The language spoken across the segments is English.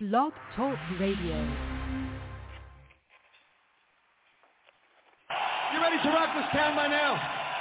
Blog Talk Radio. You ready to rock this town by now?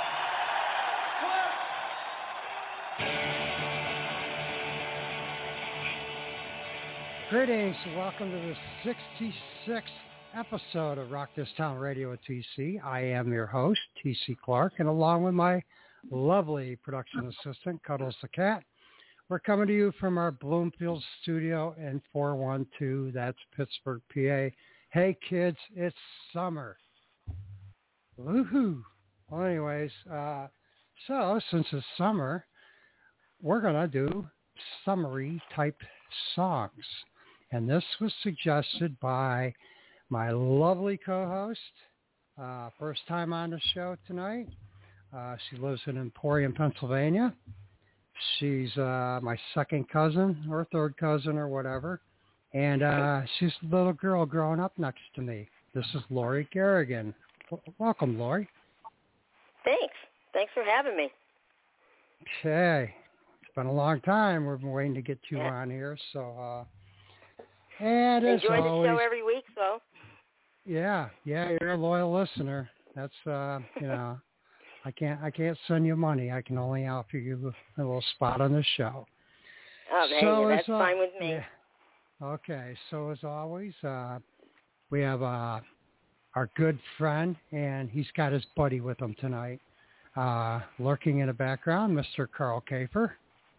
Greetings and welcome to the 66th episode of Rock This Town Radio with TC. I am your host, TC Clark, and along with my lovely production assistant, Cuddles the Cat, we're coming to you from our Bloomfield studio in 412, that's Pittsburgh, PA. Hey kids, it's summer. Woohoo! Well, anyways, so since it's summer, we're going to do summery type songs. And this was suggested by my lovely co-host, first time on the show tonight. She lives in Emporium, Pennsylvania. She's my second cousin or third cousin or whatever. And she's the little girl growing up next to me. This is Lori Garrigan. Welcome, Lori. Thanks. Thanks for having me. Okay. It's been a long time. We've been waiting to get you on here. So, and as enjoy always, the show every week, so. Yeah, you're a loyal listener. That's, I can't send you money. I can only offer you a little spot on the show. Oh, so that's fine with me. Yeah. Okay, so as always, we have our good friend, and he's got his buddy with him tonight. Lurking in the background, Mr. Carl Kafer.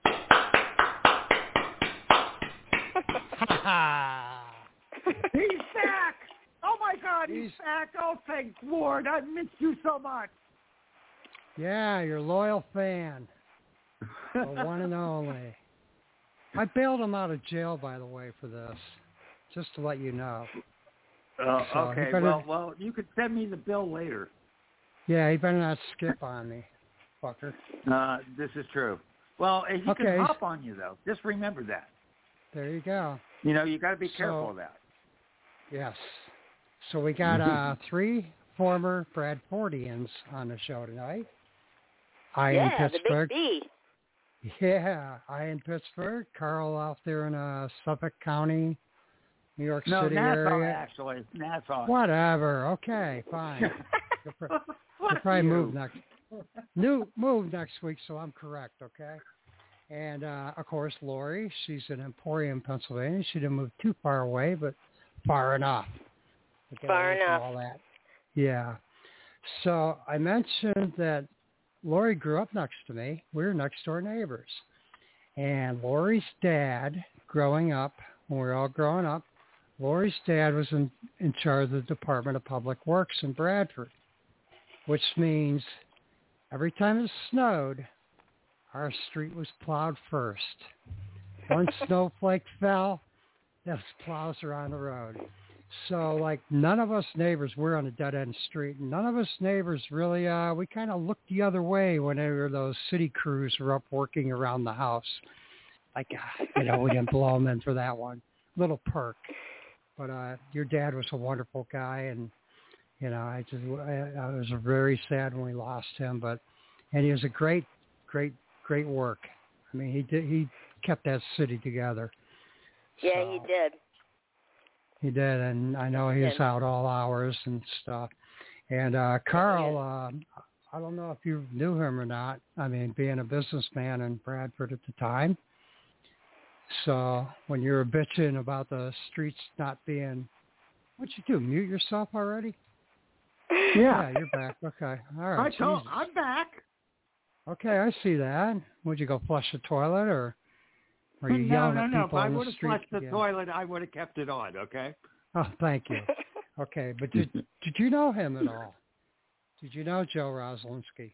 He's back! Oh my God, he's back! Oh, thank Lord, I missed you so much. Yeah, your loyal fan, the one and only. I bailed him out of jail, by the way, for this, just to let you know. So okay, well, you could send me the bill later. Yeah, he better not skip on me, fucker. This is true. Well, he can hop on you, though. Just remember that. There you go. You know, you got to be careful of that. Yes. So we got three former Bradfordians on the show tonight. I in Pittsburgh. The big B. Yeah, I in Pittsburgh. Carl out there in Suffolk County, New York City area. Actually. Nassau. Whatever. Okay, fine. You'll probably move next week, so I'm correct, okay? And, of course, Lori, she's in Emporium, Pennsylvania. She didn't move too far away, but far enough. Far enough. All that. Yeah. So I mentioned that Lori grew up next to me. We were next door neighbors. And Lori's dad, growing up, when we were all growing up, Lori's dad was in charge of the Department of Public Works in Bradford, which means every time it snowed, our street was plowed first. One snowflake fell, those plows are on the road. So, like, none of us neighbors, we're on a dead-end street, and none of us neighbors really, we kind of looked the other way whenever those city crews were up working around the house. Like, we didn't blow them in for that one. Little perk. But your dad was a wonderful guy, and, I was very sad when we lost him, and he was a great work. I mean, he kept that city together. Yeah, he did. He did, and I know he was out all hours and stuff. And Carl, I don't know if you knew him or not. I mean, being a businessman in Bradford at the time. So when you were bitching about the streets not being, what'd you do? Mute yourself already? Yeah, you're back. Okay, all right. I'm back. Okay, I see that. Would you go flush the toilet, or were you yelling at people on the street? If I would have flushed the toilet, I would have kept it on, okay? Oh, thank you. Okay, but did you know him at all? Did you know Joe Roslinski?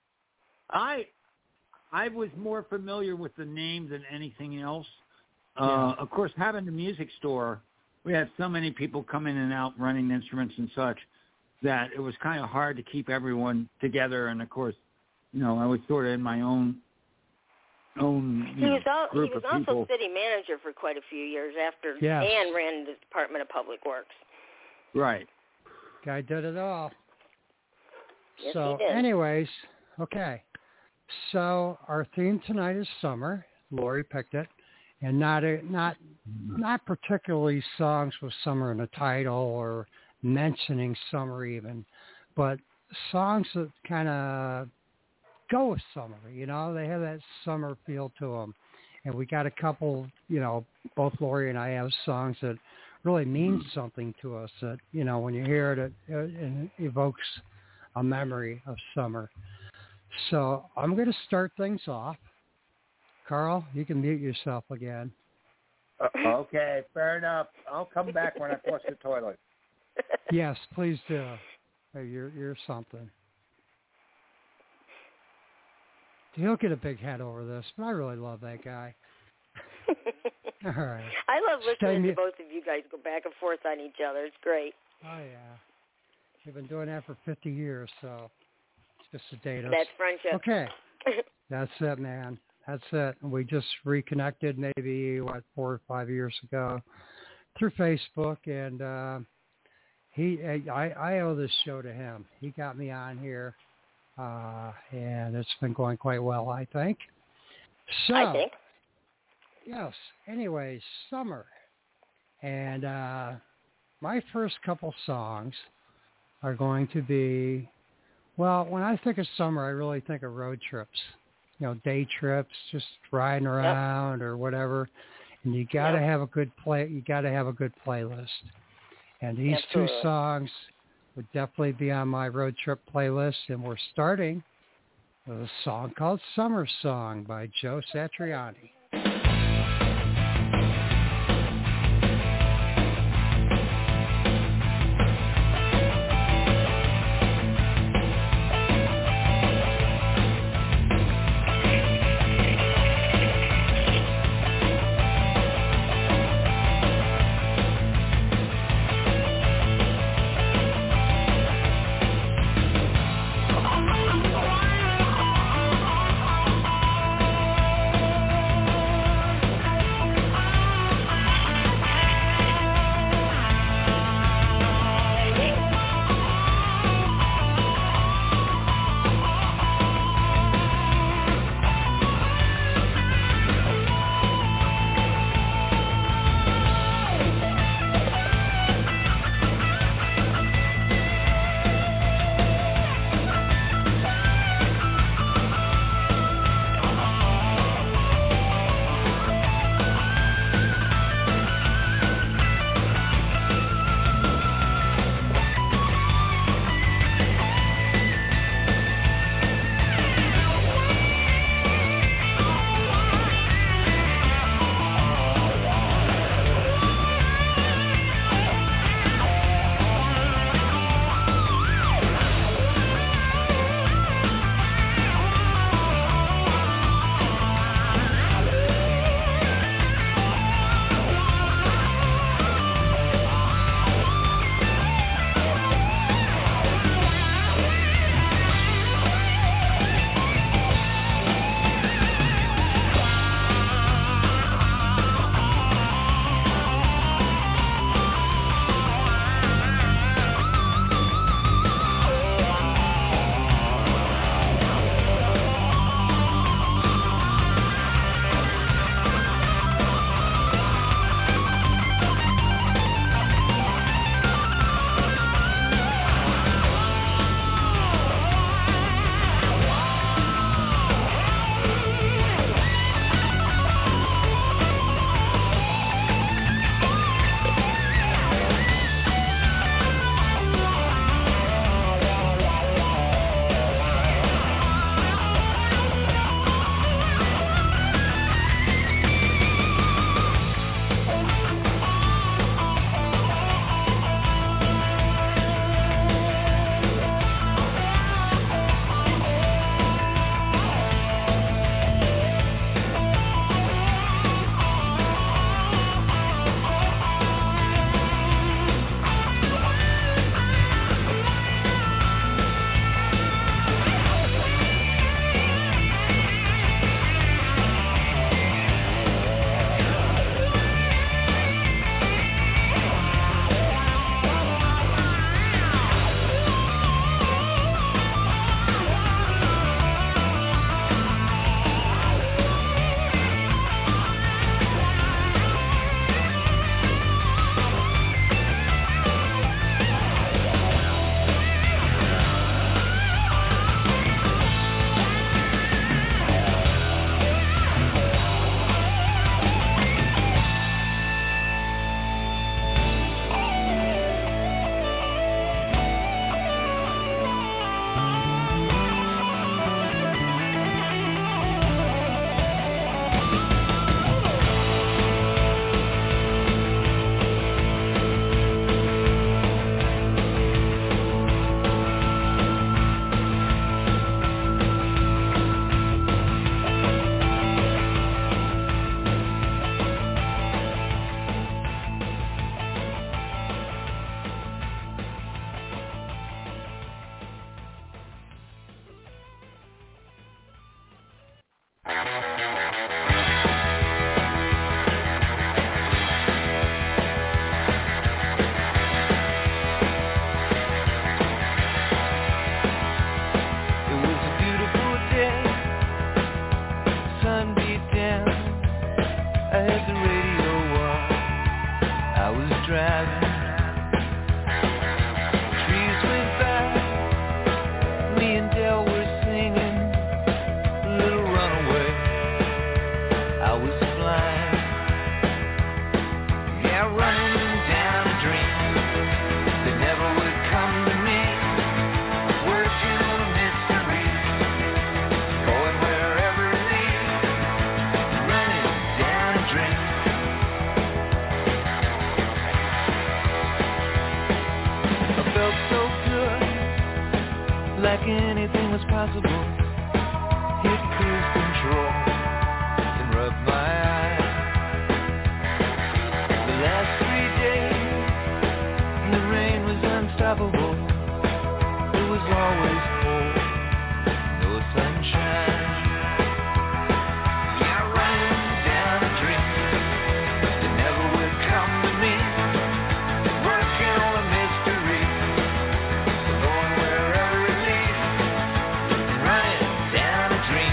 I was more familiar with the name than anything else. Of course, having the music store, we had so many people come in and out running instruments and such that it was kind of hard to keep everyone together. And, of course, I was sort of in my own group of people. He was also city manager for quite a few years after Ann ran the Department of Public Works. Right. Guy did it all. Yes, so, he did. anyways, okay. So our theme tonight is summer. Lori picked it. and not particularly songs with summer in the title or mentioning summer even, but songs that kind of go with summer. They have that summer feel to them. And we got a couple, both Lori and I have songs that really mean something to us that, when you hear it, it evokes a memory of summer. So I'm going to start things off. Carl, you can mute yourself again. Okay, fair enough. I'll come back when I flush the toilet. Yes, please do. Hey, you're something. He'll get a big head over this, but I really love that guy. All right. I love listening to both of you guys go back and forth on each other. It's great. Oh, yeah. We've been doing that for 50 years, so it's just a date. That's friendship. Okay. That's it, man. That's it. We just reconnected maybe, 4 or 5 years ago through Facebook, and I owe this show to him. He got me on here. And it's been going quite well, I think. So, I think. Yes. Anyways, summer. And my first couple songs are going to be, well, when I think of summer, I really think of road trips. Day trips, just riding around or whatever. And you got to have a good You got to have a good playlist. And these two songs would definitely be on my road trip playlist, and we're starting with a song called Summer Song by Joe Satriani. driving. Trees went by, me and Dale were singing a little runaway. I was flying, yeah, running down a dream that never would come to me. Working on a mystery, going wherever it leads, running down a dream. I felt so good, like anything was possible. Hit cruise control and rub my eyes. The last 3 days, the rain was unstoppable. It was always cold, no sunshine. Yeah, running down a dream that never would come to me. Working on a mystery, going wherever it leads. Running down a dream.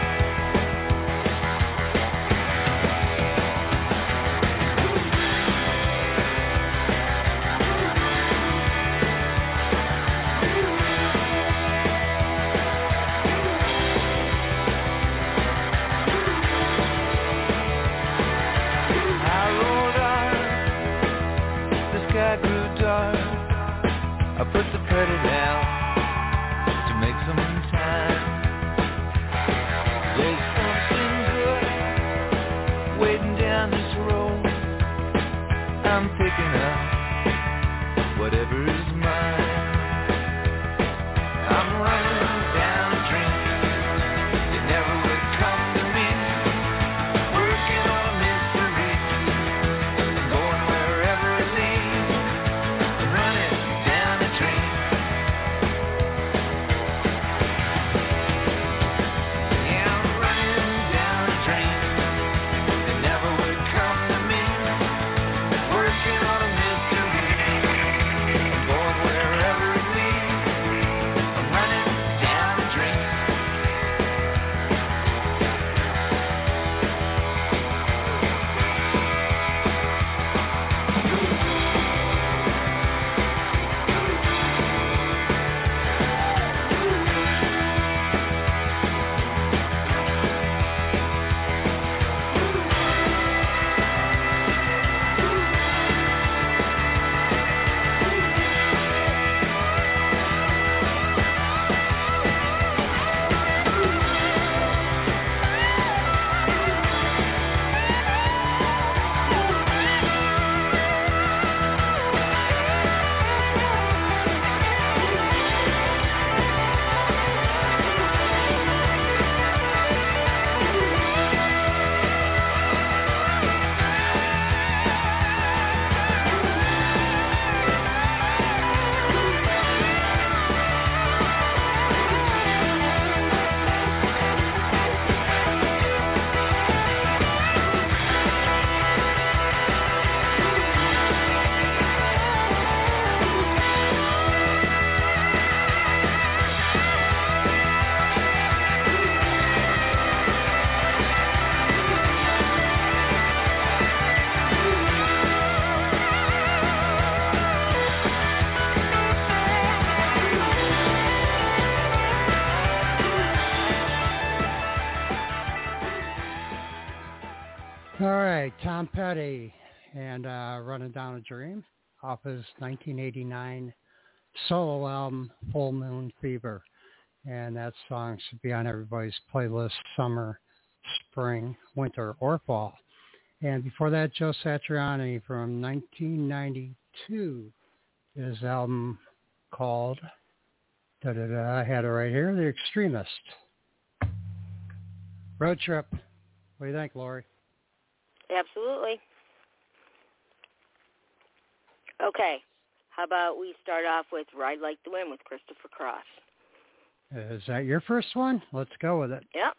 I rolled on, the sky grew dark. I put the pedal down to make some time. There's something good waiting down this road. I'm picking up whatever's mine. I'm running down a dream that never would come to me. Working on a mystery, going wherever it leads. I'm running down a dream. Yeah, I'm running down a dream that never would come to me. Working on a mystery, going wherever it leads. I'm running down a dream. All right, Tom Petty and Running Down a Dream off his 1989 solo album, Full Moon Fever. And that song should be on everybody's playlist, summer, spring, winter, or fall. And before that, Joe Satriani from 1992, his album called, I had it right here, The Extremist. Road Trip. What do you think, Lori? Absolutely. Okay. How about we start off with Ride Like the Wind with Christopher Cross? Is that your first one? Let's go with it. Yep.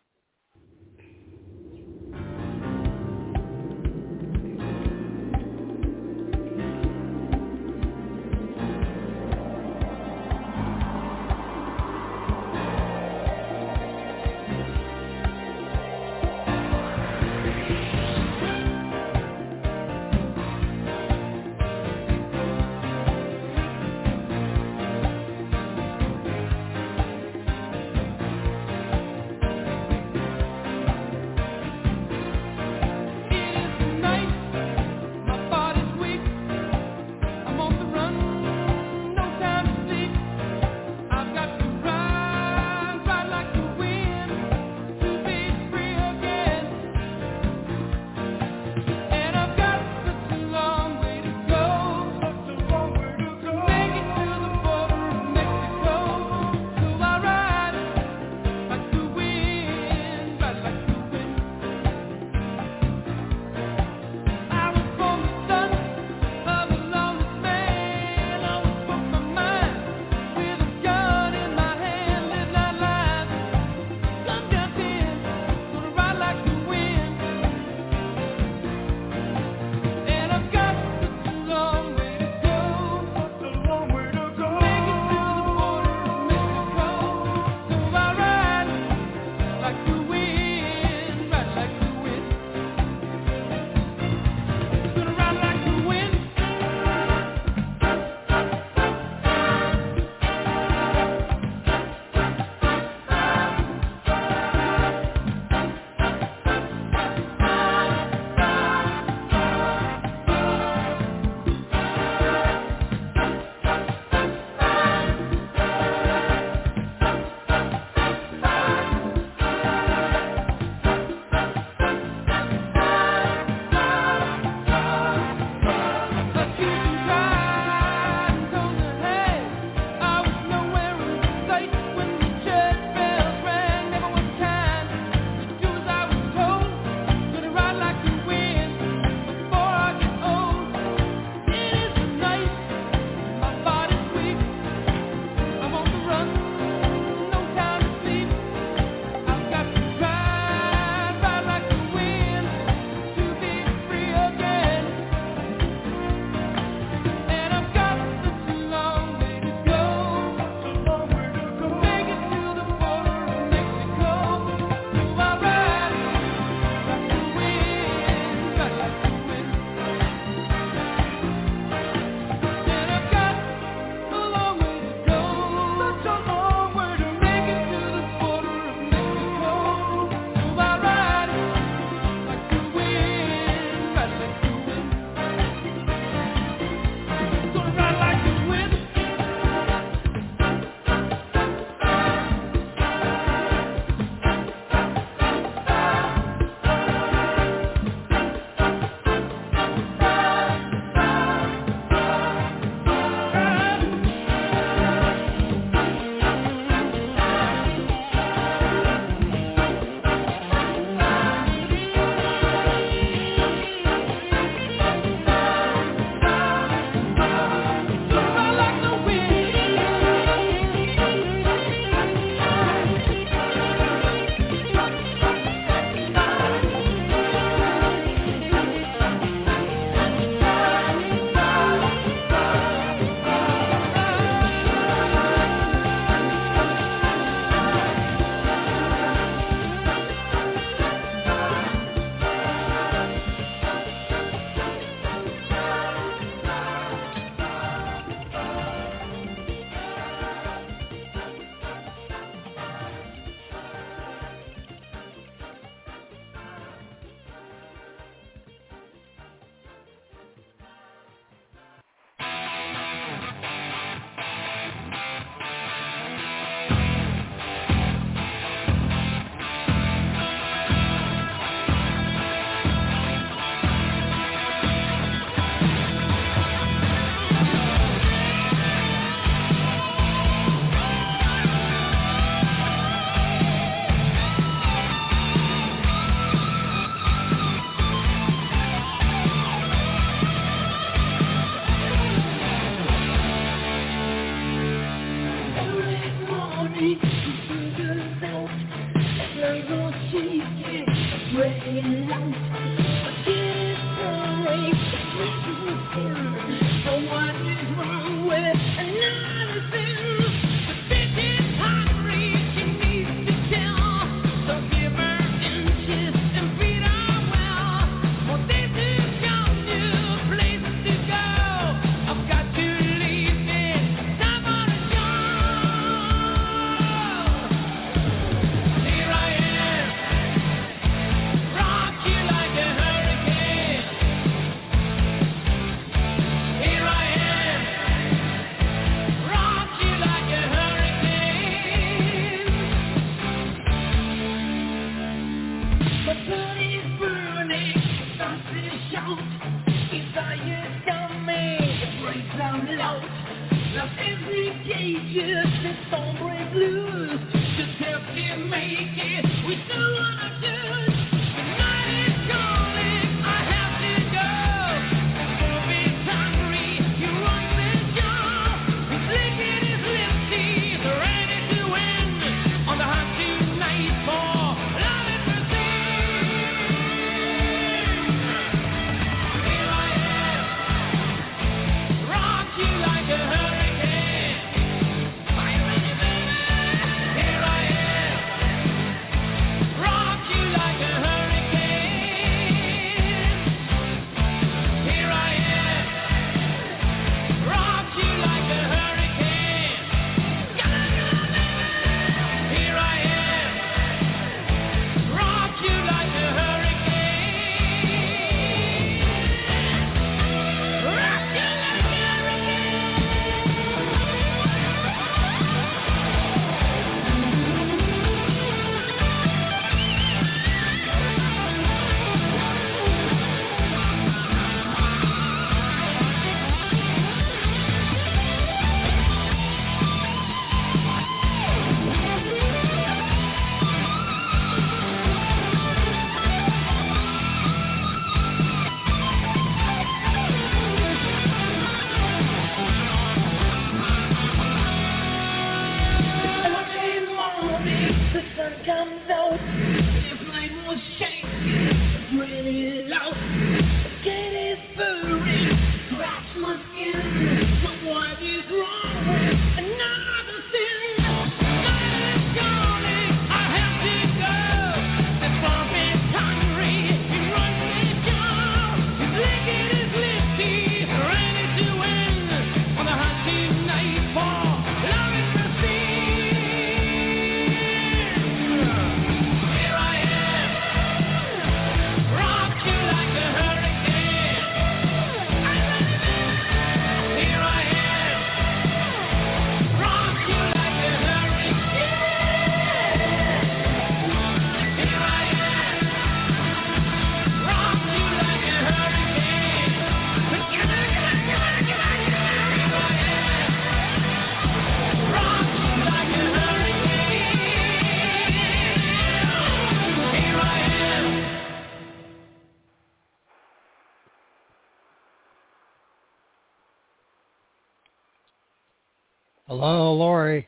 Hello, Lori.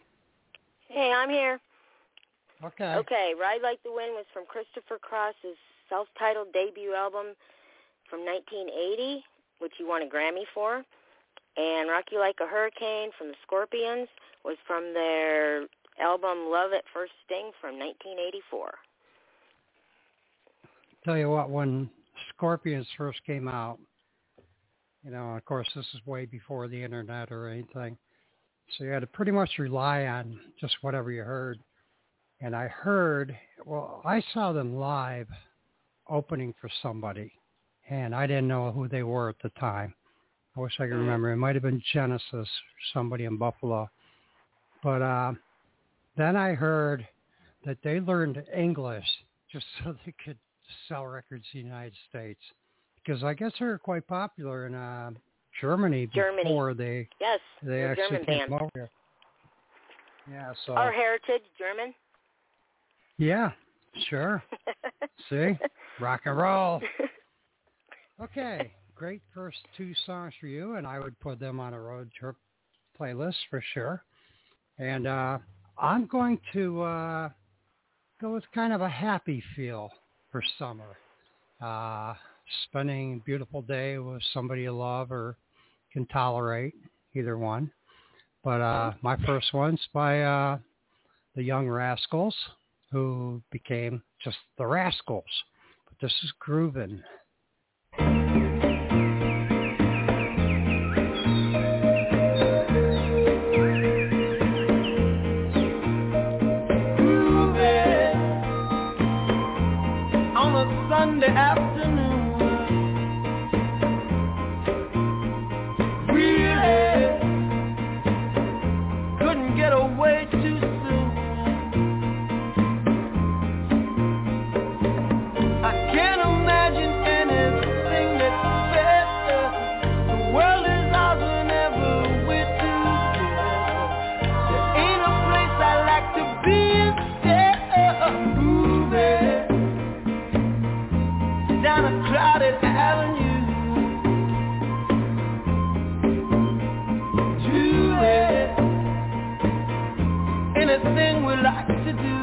Hey, I'm here. Okay. Okay, Ride Like the Wind was from Christopher Cross's self-titled debut album from 1980, which he won a Grammy for. And Rock You Like a Hurricane from the Scorpions was from their album Love at First Sting from 1984. Tell you what, when Scorpions first came out, you know, of course, this is way before the internet or anything. So you had to pretty much rely on just whatever you heard. And I heard, well, I saw them live opening for somebody, and I didn't know who they were at the time. I wish I could remember. It might have been Genesis, somebody in Buffalo. But then I heard that they learned English just so they could sell records in the United States. Because I guess they were quite popular in Germany before they actually German came band. over here. Yeah, so Our heritage, German. Yeah, sure. See? Rock and roll. Okay, great first two songs for you, and I would put them on a road trip playlist for sure. And I'm going to go with kind of a happy feel for summer. spending a beautiful day with somebody you love or can tolerate, either one. But my first one's by the Young Rascals, who became just the Rascals. But this is Groovin'. Sunday afternoon, really couldn't get away too soon. I can't imagine anything that's better. The world is ours whenever we're together. There ain't a place I like to be instead of moving down a crowded avenue to it. Anything we like to do.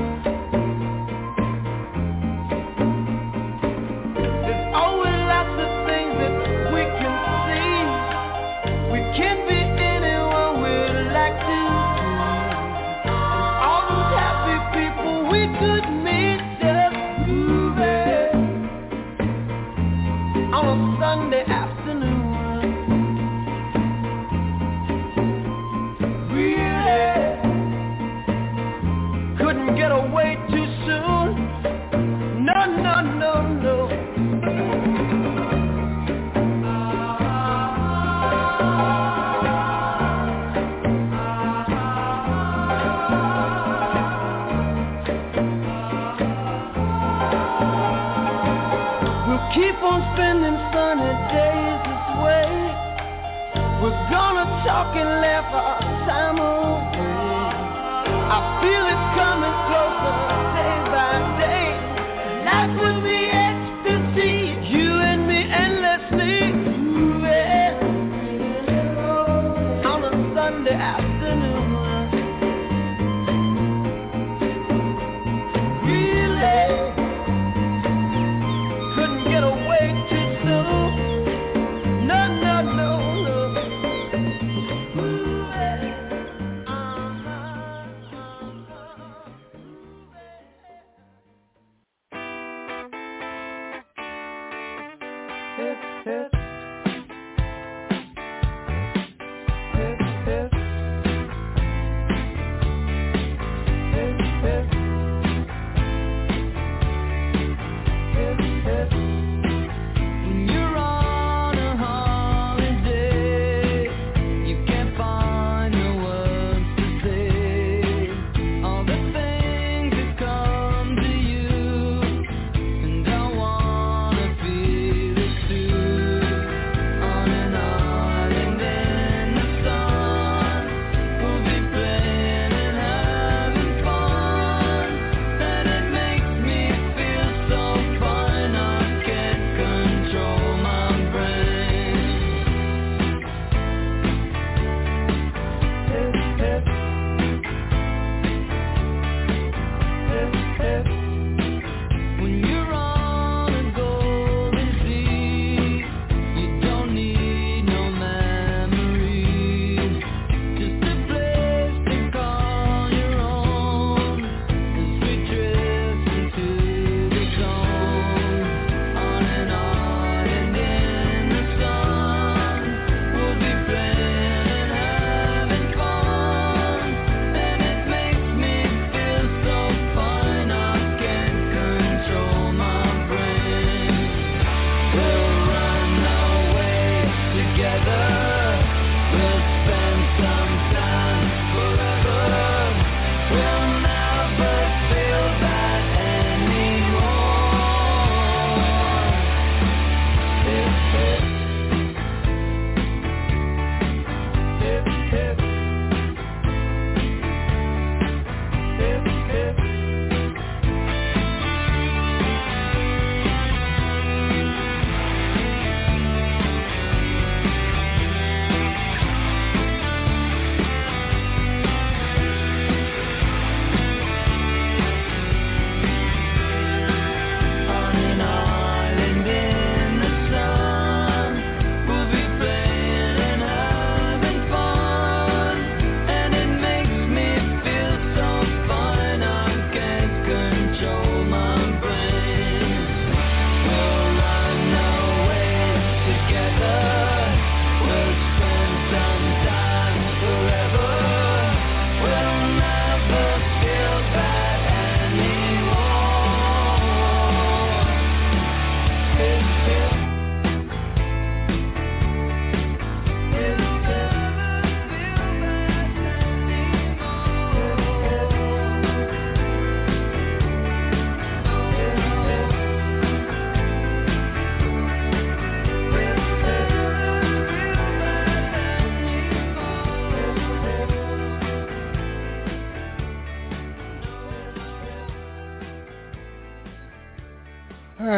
There's always lots of things that we can see. We can be anyone we like to be. All those happy people we could meet just moving on a Sunday afternoon. Really couldn't get away too soon. No, no, no, no. We'll keep on spending sunny days this way. We're gonna talk and laugh our time away. I feel it coming closer day by day. Life will be ecstasy, you and me endlessly. Yeah. On a Sunday afternoon. Really couldn't get away too soon. No, no, no, no. Ooh, yeah.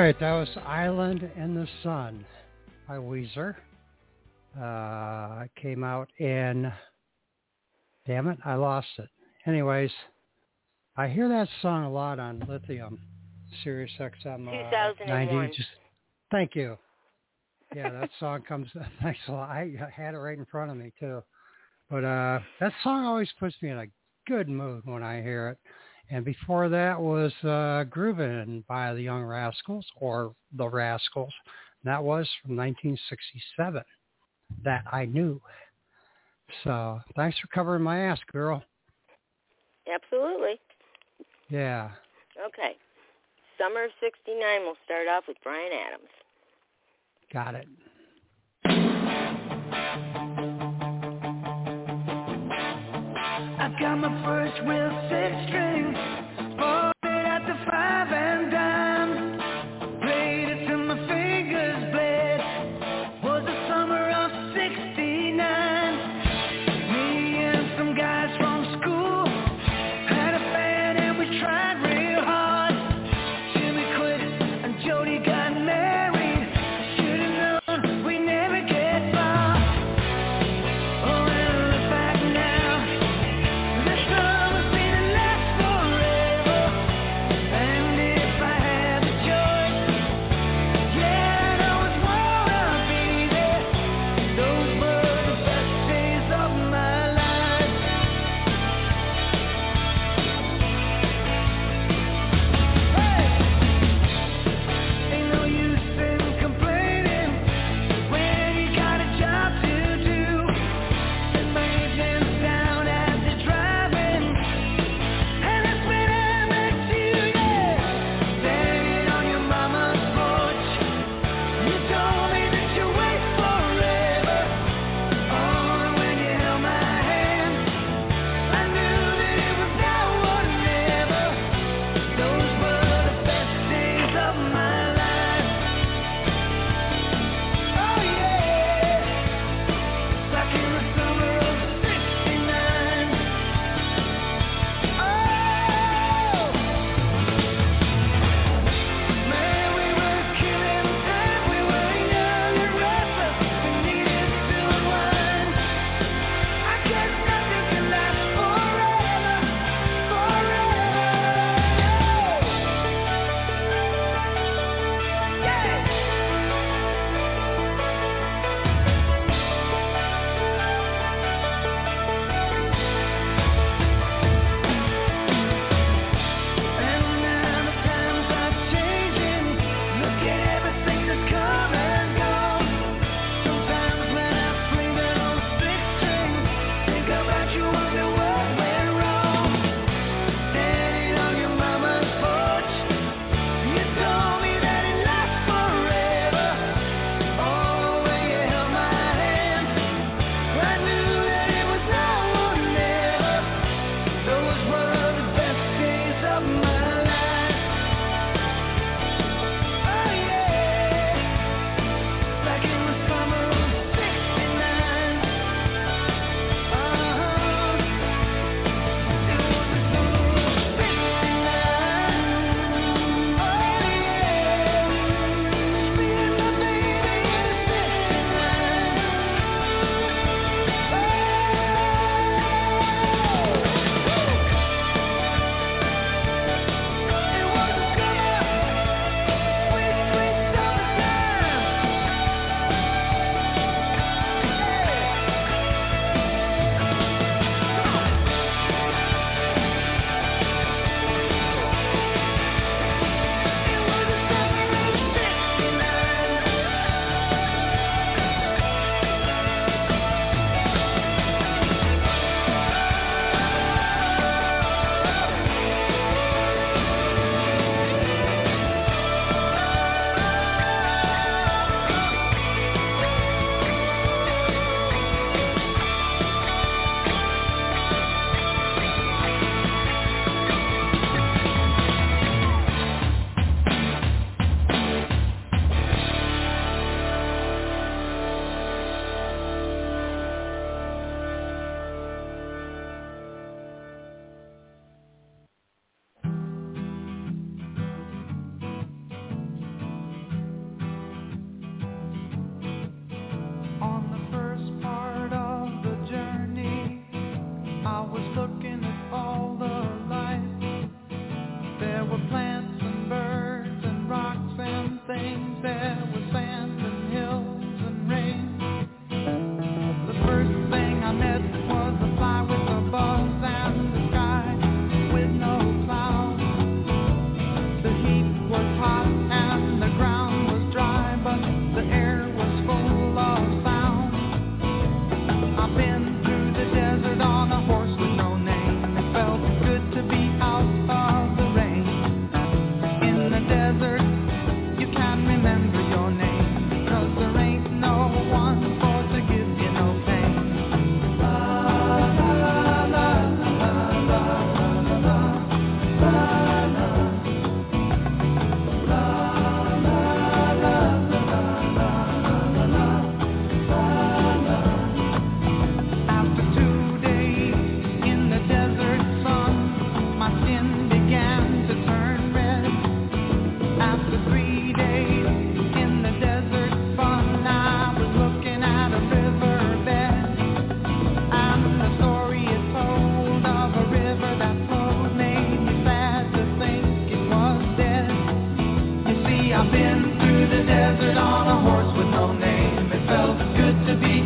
right, that was Island in the Sun by Weezer. It came out in, damn it, I lost it. Anyways, I hear that song a lot on Lithium, Sirius XM 90. Thank you. Yeah, that song comes, thanks a lot. I had it right in front of me, too. But that song always puts me in a good mood when I hear it. And before that was Groovin' by the Young Rascals, or The Rascals. And that was from 1967. That I knew. So thanks for covering my ass, girl. Absolutely. Yeah. Okay. Summer of 69, we'll start off with Bryan Adams. Got it. I got my first real 6-string, bought it at the 5 and dime, played it till my fingers bled, was the summer of 69, me and some guys from school, had a band and we tried real hard, Jimmy quit and Jody got married, should've known we never get far, oh, and I look back now. This summer's been last forever.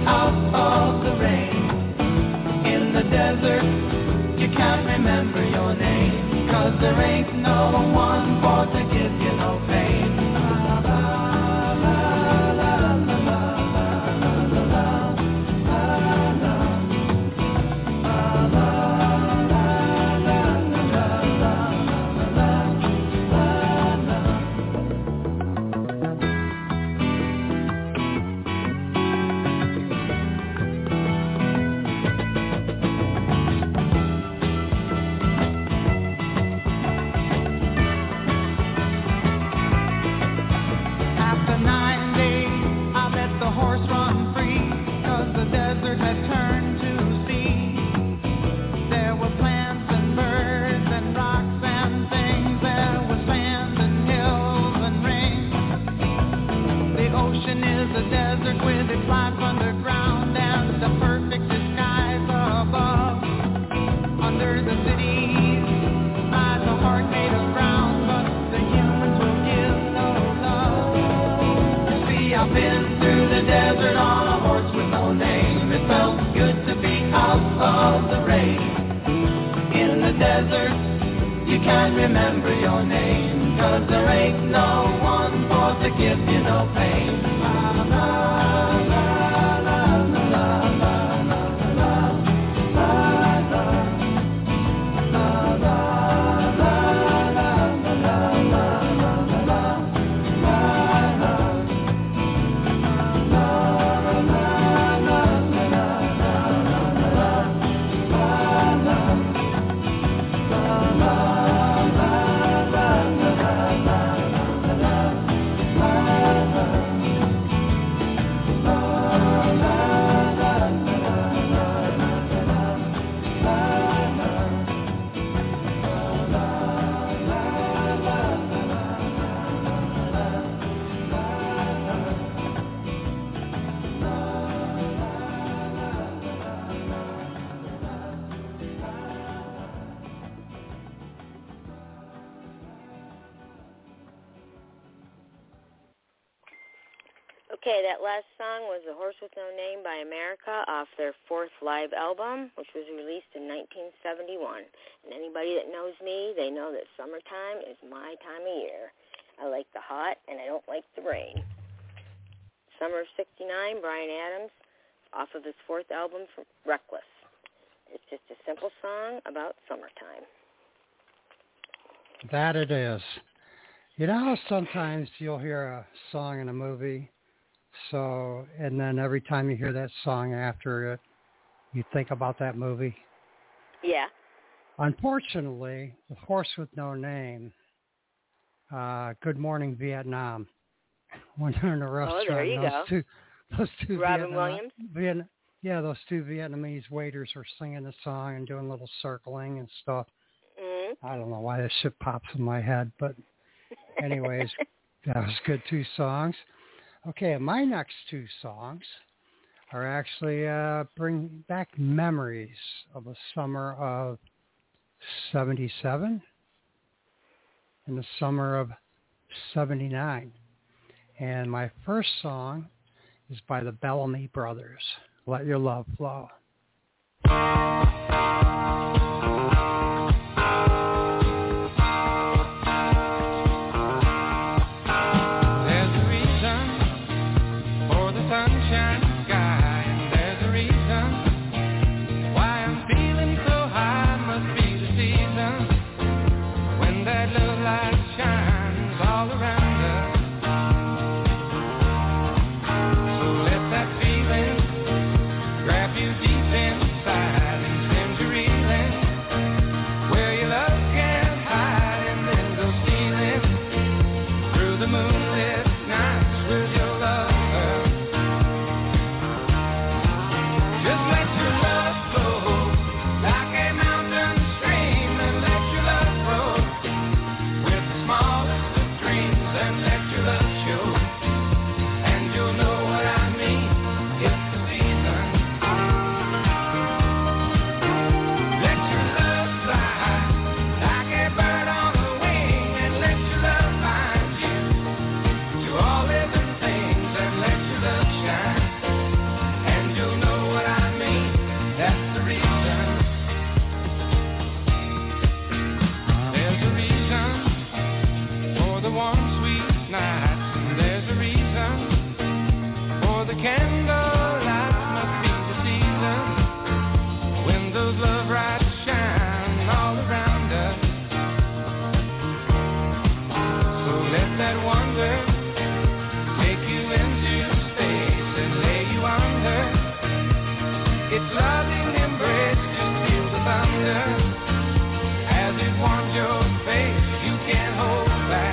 out of the rain. In the desert, you can't remember your name, 'cause there ain't no one for to give you no pain. Remember your name, 'cause there ain't no one for to give you no pain. La, la, la, la, la, la, la, la, la, la, la, la, Okay, that last song was A Horse With No Name by America off their fourth live album, which was released in 1971. And anybody that knows me, they know that summertime is my time of year. I like the hot, and I don't like the rain. Summer of '69, Bryan Adams, off of his fourth album, Reckless. It's just a simple song about summertime. That it is. You know how sometimes you'll hear a song in a movie, and then every time you hear that song after it, you think about that movie? Yeah. Unfortunately, The Horse with No Name, Good Morning Vietnam, when they're in a restaurant, there you go. Those two Robin Williams? Those two Vietnamese waiters were singing the song and doing a little circling and stuff. Mm-hmm. I don't know why this shit pops in my head, but anyways, that was good, two songs. Okay, my next two songs are actually bring back memories of the summer of 77 and the summer of 79. And my first song is by the Bellamy Brothers, Let Your Love Flow. Grab you deep inside and send you its loving embrace just feel the thunder as it warms your face. You can't hold back.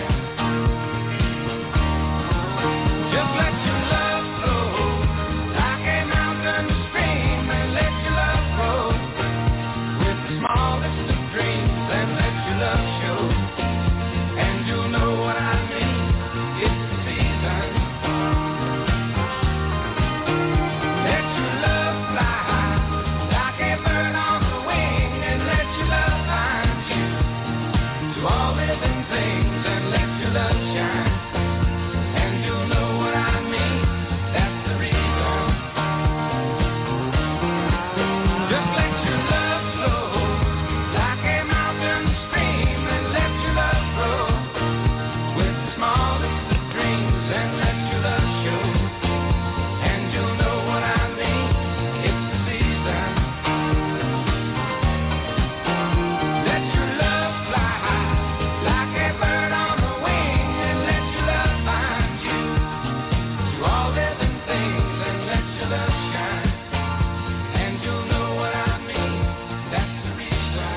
Just let your love flow like a mountain stream, and let your love grow with the smallest of dreams, and let your love show, and you'll know what I mean. It's the season. Let your love fly high like a bird on the wing, and let your love find you to all living things, and let your love shine, and you'll know what I mean. That's the reason. Just let your love flow like a mountain stream, and let your love grow with the smallest of dreams, and let your love show, and you'll know what I mean. It's the season. Let your love fly high like a bird on the wing, and let your love find you to all living things, and let your love shine, and you'll know what I mean. That's the reason.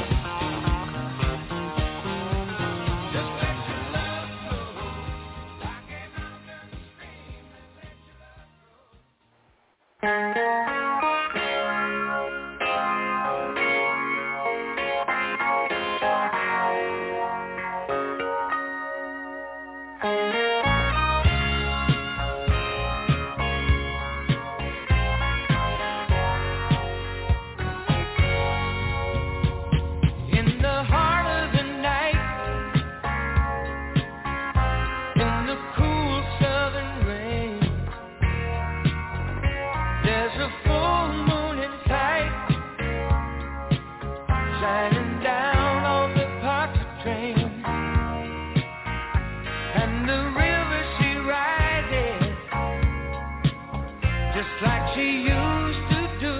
Just let your love flow like a mountain stream, and let your love grow. In the heart of the night, in the cool southern rain, there's a full moon in sight, shining down on the Parker train, and the river she rises just like she used to do.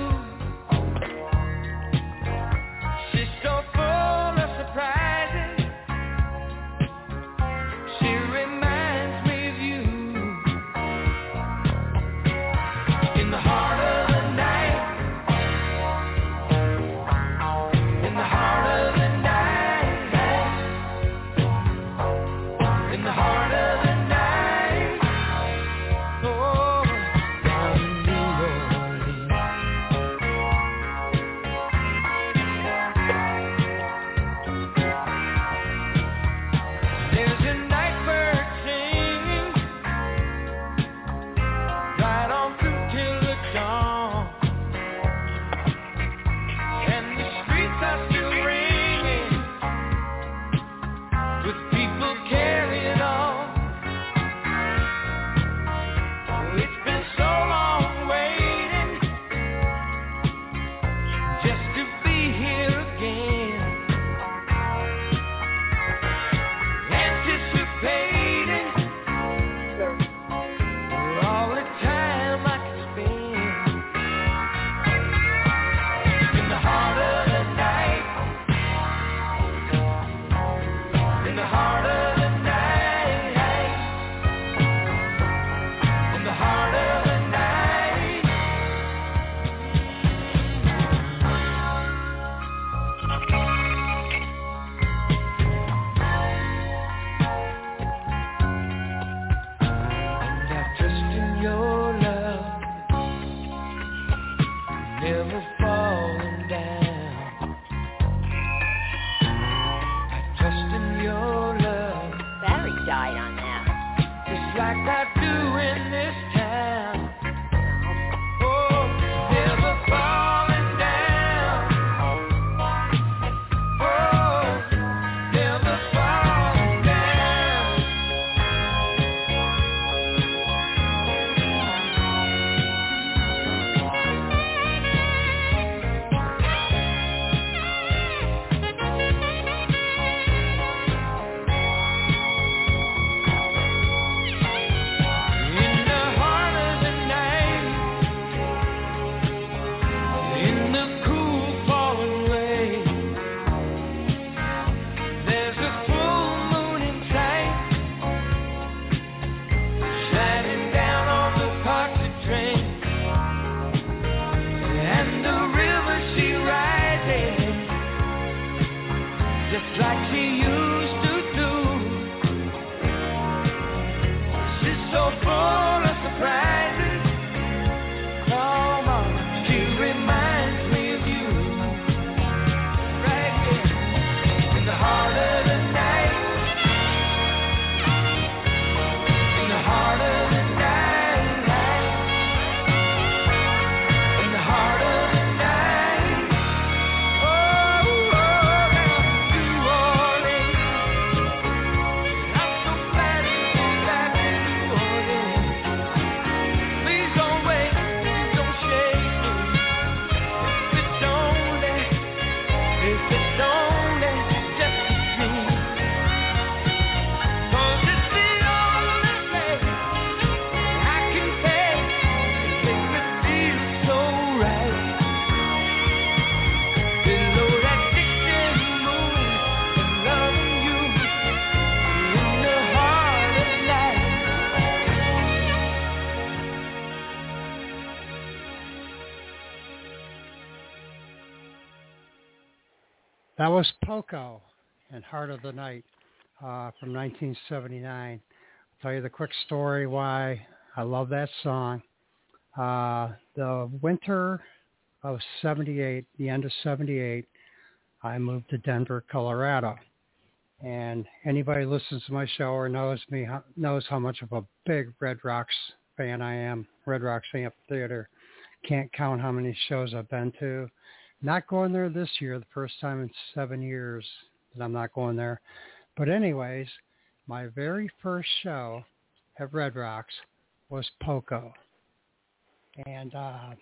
She's so full of surprises, she reminds me of you. In the heart of the night, in the heart of the night, in the heart of the night, oh, down in New Orleans. There's a night bird singing right on through till the dawn, and the streets are still ringing with people carrying on. Oh, it's been so long waiting just to be here again, anticipating all the time I could spend in the heart of the night, in the heart of the night, in the heart of the night. And I trust in your love, never falling down. I trust in your love, Battery died on that. just like I do in this town. Oh, never falling down. Oh, never falling down. In That was Poco and Heart of the Night from 1979. I'll tell you the quick story why I love that song. The winter of 78, the end of 78, I moved to Denver, Colorado. And anybody who listens to my show or knows me knows how much of a big Red Rocks fan I am. Red Rocks Amphitheater. Can't count how many shows I've been to. Not going there this year, the first time in 7 years that I'm not going there. But anyways, my very first show at Red Rocks was Poco. And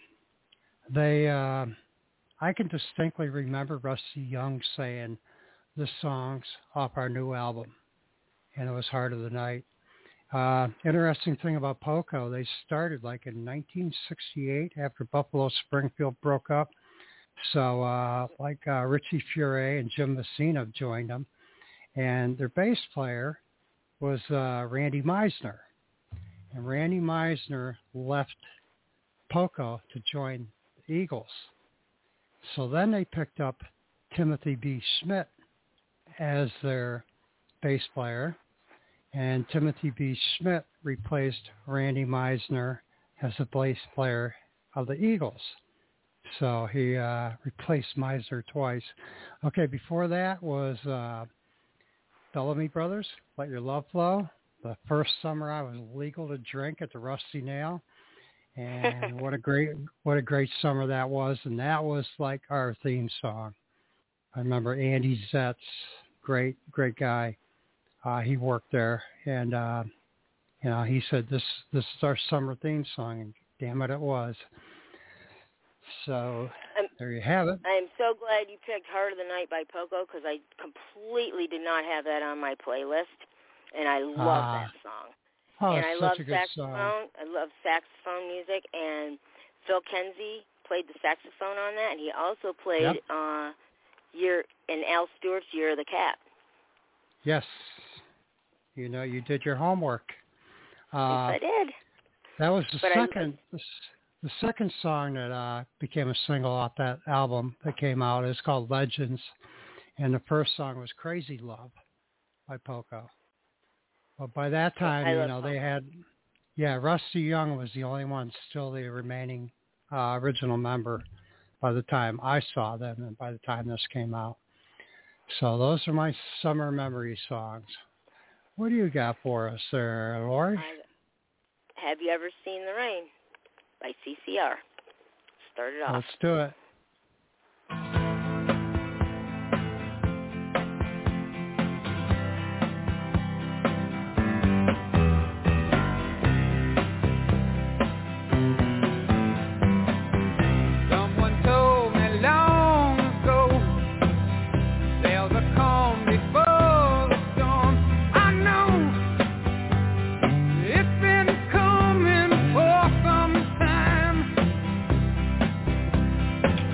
I can distinctly remember Rusty Young saying, "This song's off our new album," and it was Heart of the Night. Interesting thing about Poco, they started like in 1968 after Buffalo Springfield broke up. So Richie Furay and Jim Messina joined them, and their bass player was Randy Meisner. And Randy Meisner left Poco to join the Eagles. So then they picked up Timothy B. Schmidt as their bass player, and Timothy B. Schmidt replaced Randy Meisner as the bass player of the Eagles. So he replaced Meisner twice. Okay, before that was Bellamy Brothers, Let Your Love Flow. The first summer I was legal to drink at the Rusty Nail. And what a great summer that was. And that was like our theme song. I remember Andy Zetz, great guy. He worked there. And, he said, this is our summer theme song. And damn it was. So there you have it. I'm so glad you picked Heart of the Night by Poco because I completely did not have that on my playlist, and I love that song. Oh, and it's I such love a good saxophone. song. I love saxophone music, and Phil Kenzie played the saxophone on that, and he also played in Al Stewart's Year of the Cat. Yes. You did your homework. Yes, I did. That was the second song that became a single off that album that came out. It's called Legends, and the first song was Crazy Love by Poco. But by that time, they had, Rusty Young was the only one still the remaining original member by the time I saw them and by the time this came out. So those are my summer memory songs. What do you got for us there, Lori? Have You Ever Seen the Rain by CCR. Start it off. Let's do it. Someone told me long ago there's a calm before the storm. I know it's been coming for some time.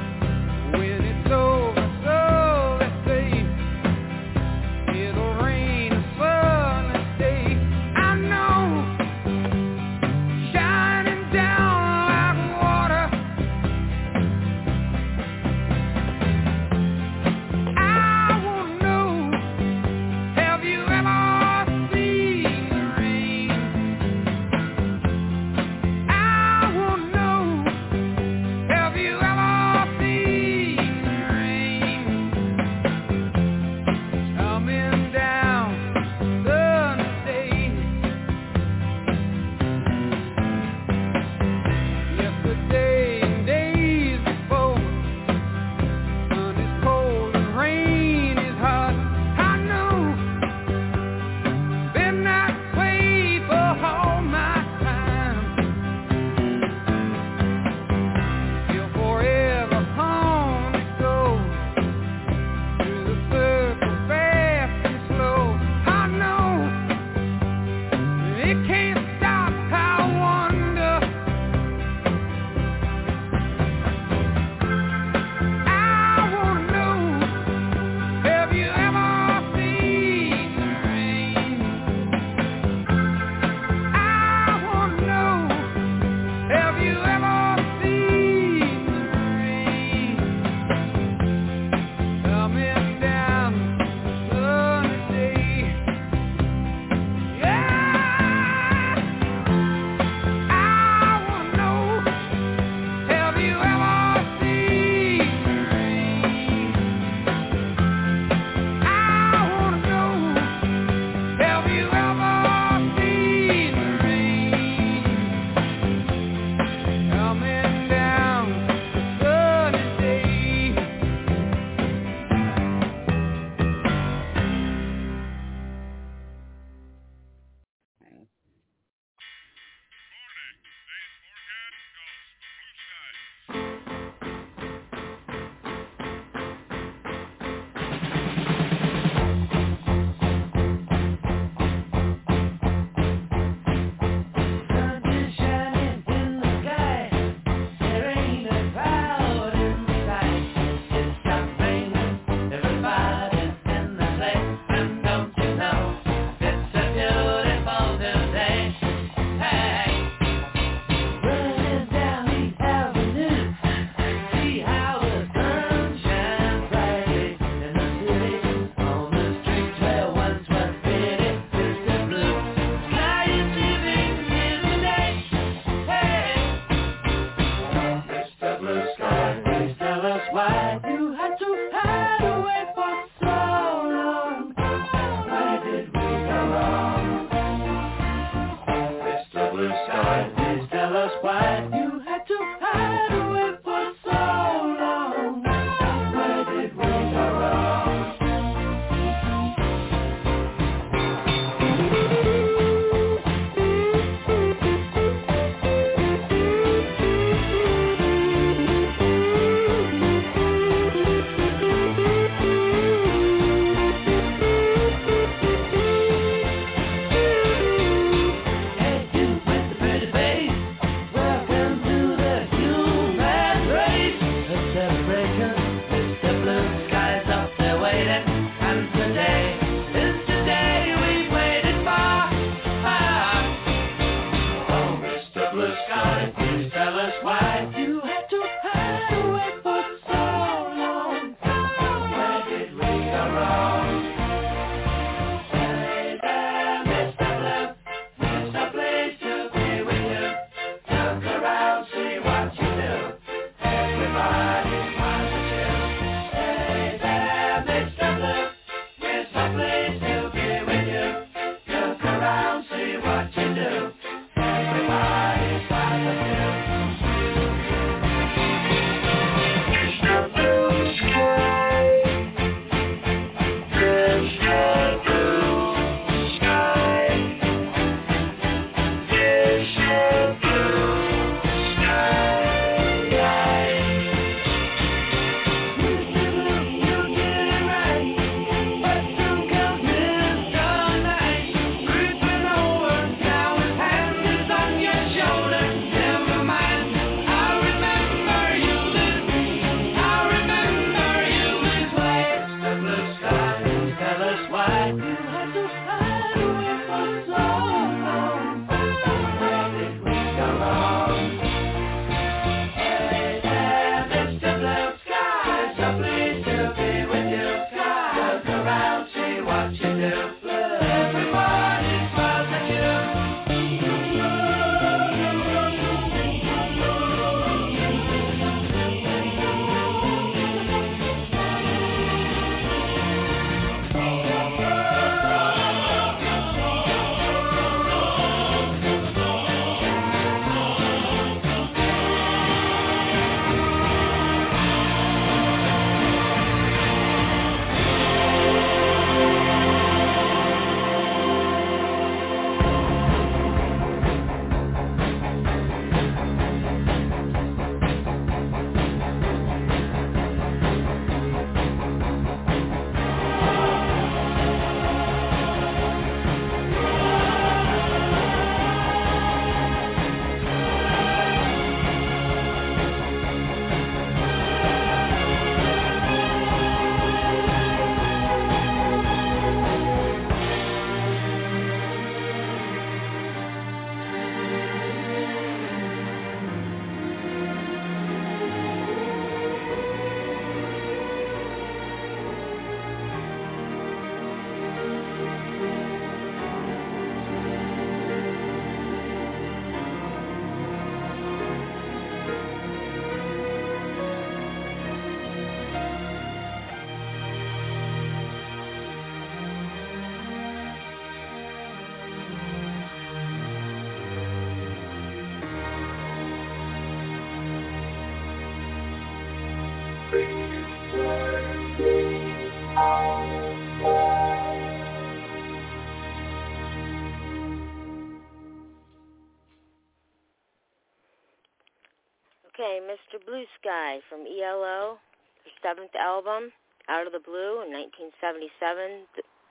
Okay, Mr. Blue Sky from ELO, their seventh album, Out of the Blue, in 1977.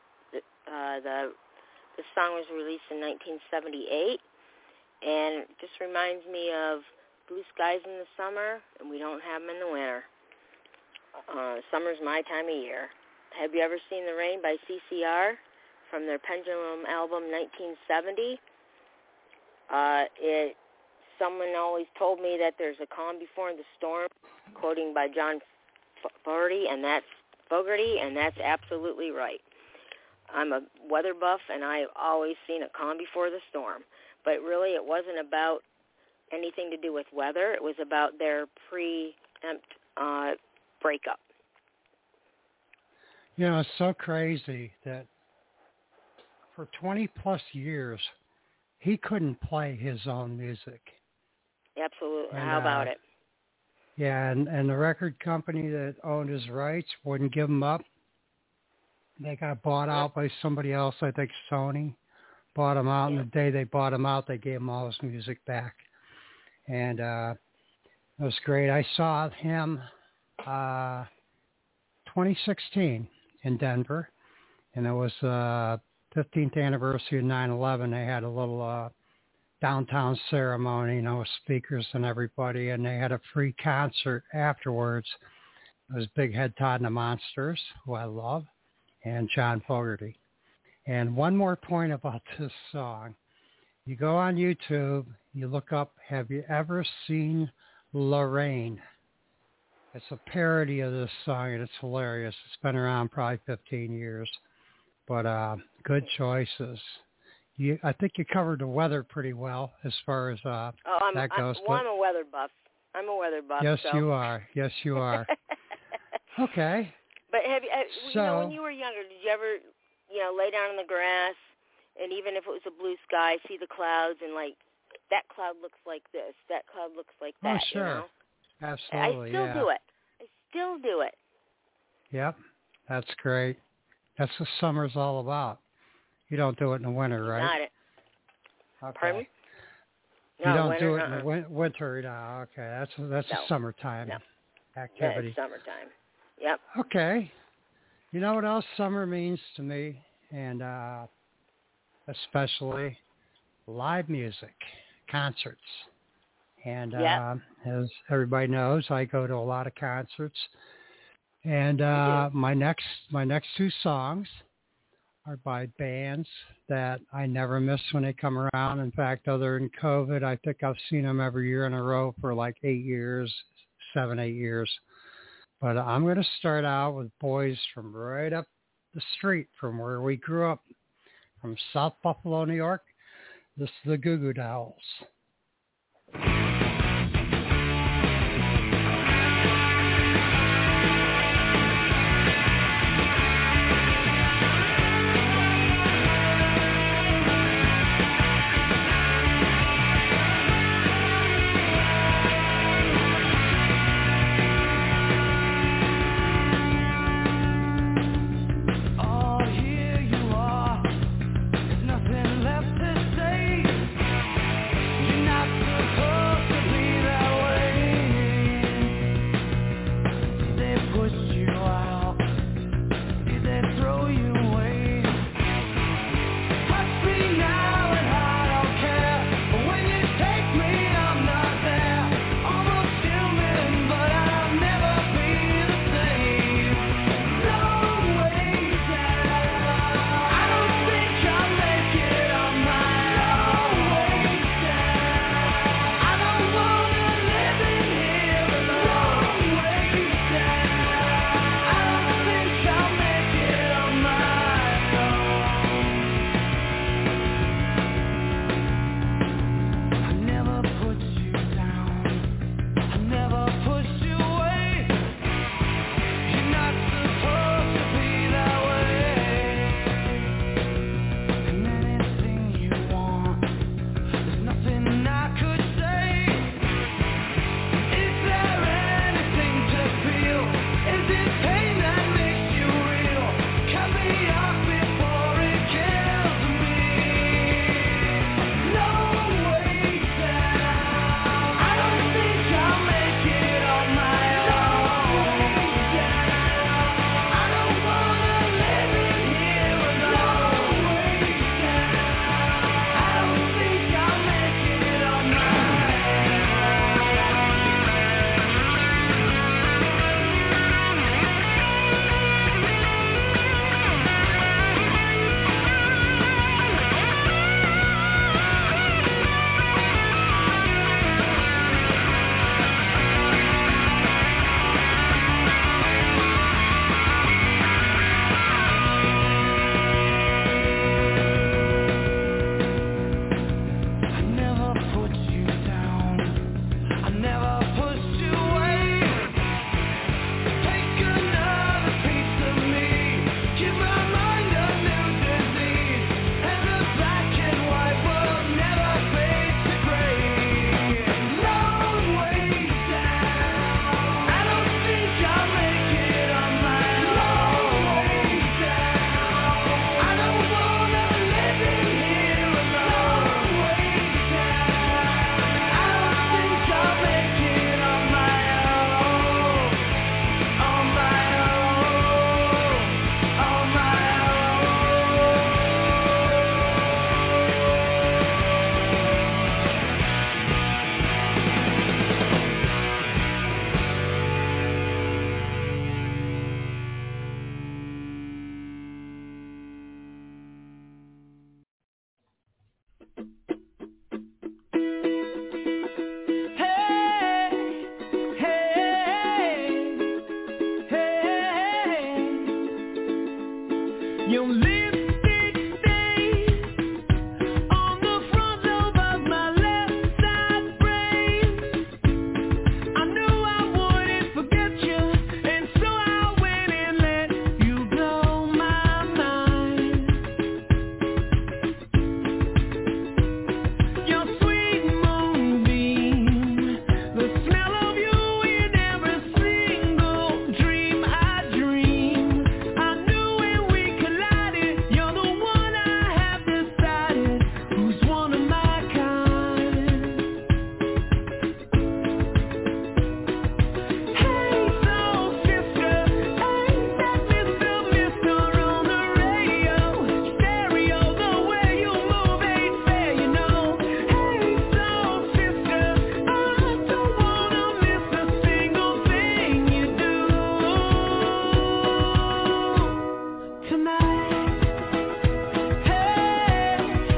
The song was released in 1978, and it just reminds me of blue skies in the summer, and we don't have them in the winter. Summer's my time of year. Have you ever seen The Rain by CCR from their Pendulum album 1970? Someone always told me that there's a calm before the storm, quoting by John Fogerty, and that's absolutely right. I'm a weather buff, and I've always seen a calm before the storm. But really, it wasn't about anything to do with weather. It was about their preempt breakup. You know, it's so crazy that for 20-plus years, he couldn't play his own music. Absolutely. And, how about it? Yeah, and the record company that owned his rights wouldn't give him up. They got bought out by somebody else, I think Sony. Bought him out, and the day they bought him out, they gave him all his music back. And it was great. I saw him 2016 in Denver, and it was 15th anniversary of 9/11. They had a little downtown ceremony, with speakers and everybody, and they had a free concert afterwards. It was Big Head Todd and the Monsters, who I love, and John Fogerty. And one more point about this song. You go on YouTube, you look up, have you ever seen Lorraine? It's a parody of this song, and it's hilarious. It's been around probably 15 years. But good choices. I think you covered the weather pretty well as far as that goes. I'm a weather buff. Yes, so. you are. Yes, you are. Okay. But when you were younger, did you ever, lay down in the grass, and even if it was a blue sky, see the clouds, and like, that cloud looks like this, that cloud looks like that, Oh, sure. Absolutely, I still do it. Yep, that's great. That's what summer's all about. You don't do it in the winter, right? Got it. Okay. Pardon? You No, don't winter, do it in the winter. No, okay, that's a summertime activity. Yeah, it's summertime. Yep. Okay. You know what else summer means to me, and especially live music, concerts. And as everybody knows, I go to a lot of concerts. And my next two songs are by bands that I never miss when they come around. In fact, other than COVID, I think I've seen them every year in a row for like 7, 8 years. But I'm going to start out with boys from right up the street from where we grew up, from South Buffalo, New York. This is the Goo Goo Dolls. Here you are, there's nothing left to say. Your lipstick stays on the front lobe of my left side brain. I knew I wouldn't forget you, and so I went and let you blow my mind. Your sweet moonbeam, the smell of you in every single dream I dream. I knew when we collided, you're the one I have decided who's one of my kind. Hey, soul sister, ain't that Mr. on the radio? Stereo, the way you move ain't fair, you know. Hey, soul sister, I don't wanna miss a single thing you do tonight. Hey,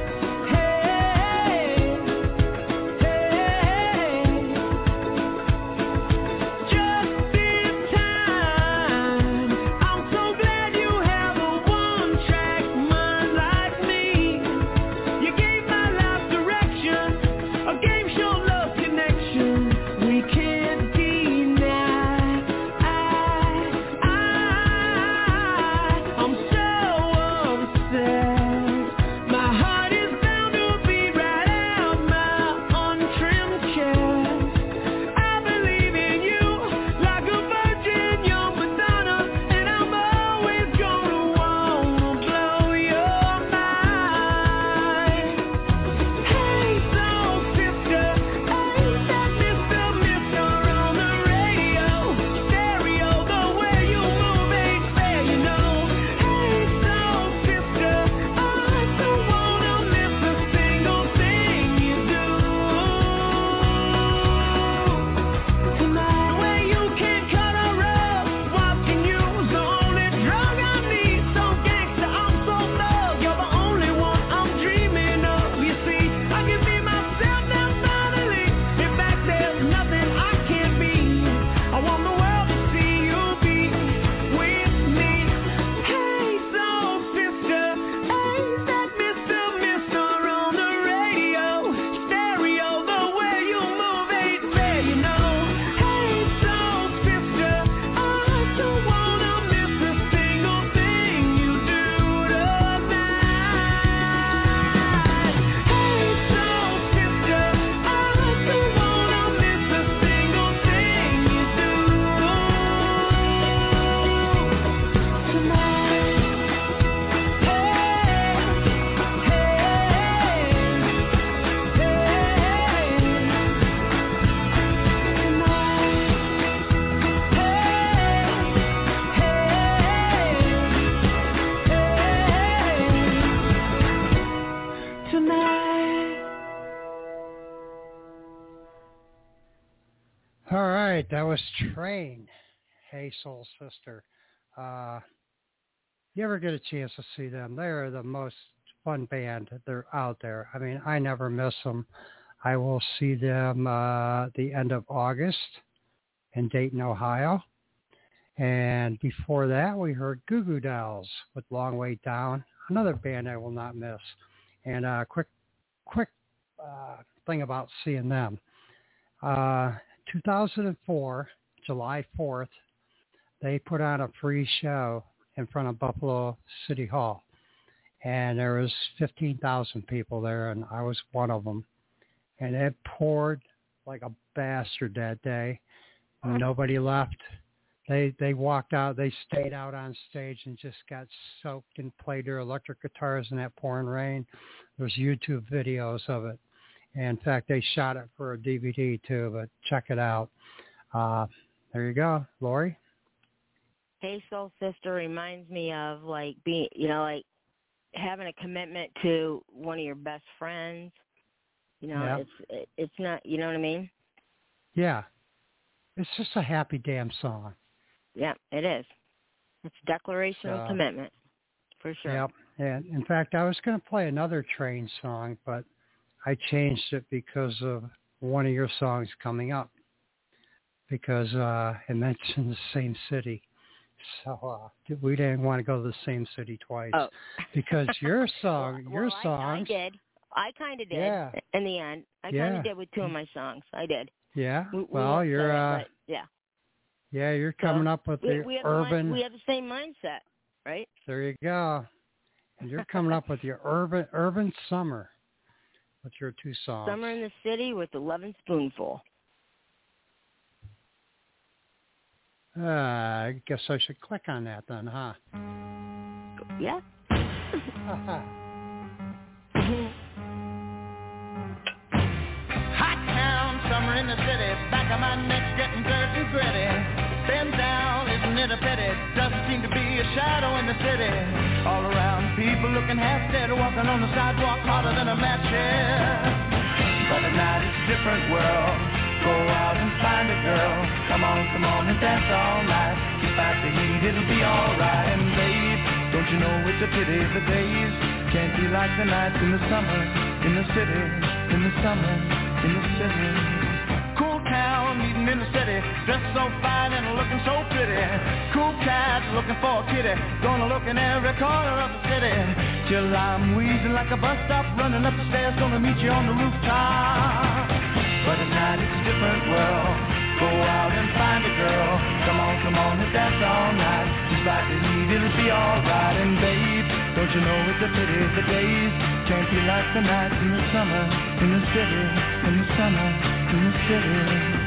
just in time. I'm so glad you have a one-track mind like me. You gave my life direction, a game show love connection we can't deny. I'm so obsessed. My heart is bound to beat right out my untrimmed chest. I believe in you like a virgin young Madonna, and I'm always gonna wanna blow your mind. Hey, soul sister, ain't that Mr. on the radio? Stereo, the way you move ain't fair, you know. Hey, soul sister, I don't wanna miss a single thing you do tonight. Where you can cut a rug, watching you's the only drug I need. So gangsta, I'm so thug, you're the only one I'm dreaming of. You see, I can be myself now finally. In fact, there's nothing I can't be. I want the world to see you be with me. Hey, soul sister, ain't that Mr. on the radio? Stereo, the way you move ain't fair, you know. Hey, soul sister, I don't wanna miss a single thing you do tonight. Hey, soul sister, I don't wanna miss a single thing you do tonight. All right, that was Train. Hey, Soul Sister. You ever get a chance to see them? They're the most fun band they're out there. I mean, I never miss them. I will see them the end of August in Dayton, Ohio. And before that, we heard Goo Goo Dolls with Long Way Down, another band I will not miss. And a quick thing about seeing them. 2004, July 4th, they put on a free show in front of Buffalo City Hall. And there was 15,000 people there, and I was one of them. And it poured like a bastard that day. Nobody left. They walked out. They stayed out on stage and just got soaked and played their electric guitars in that pouring rain. There's YouTube videos of it. And in fact, they shot it for a DVD too, but check it out. There you go. Lori? Hey, Soul Sister reminds me of like being, like having a commitment to one of your best friends. It's not, you know what I mean? Yeah. It's just a happy damn song. Yeah, it is. It's a declaration of commitment, for sure. Yep. And in fact, I was going to play another Train song, but I changed it because of one of your songs coming up, because it mentions the same city. So we didn't want to go to the same city twice. Oh. Because your song, well, I songs. did. I kind of did. Yeah. In the end, I kind of did with 2 of my songs. I did. Yeah. We well, you're yeah. Yeah, you're coming up with the urban. We have the same mindset, right? There you go. And you're coming up with your urban summer with your 2 songs. Summer in the City with the Love and Spoonful. I guess I should click on that then, huh? Yeah. Hot town, summer in the city. Back of my neck getting dirt and gritty. Bend down, isn't it a pity? Doesn't seem to be a shadow in the city. All around, people looking half dead, walking on the sidewalk harder than a match here. But at night it's a different world. Go out and find a girl. Come on, and dance all night. Despite the heat, it'll be alright. And babe, don't you know it's a pity the days can't be like the nights in the summer, in the city, in the summer, in the city. Cool town, meeting in the city, dressed so fine and looking so pretty. Cool cats looking for a kitty, gonna look in every corner of the city. Till I'm wheezing like a bus stop, running up the stairs, gonna meet you on the rooftop. But at night it's a different world. Go out and find a girl. Come on, and dance all night. Despite the heat, it'll be alright. And babe, don't you know it's a pity the days can't be like the nights in the summer, in the city, in the summer, in the city.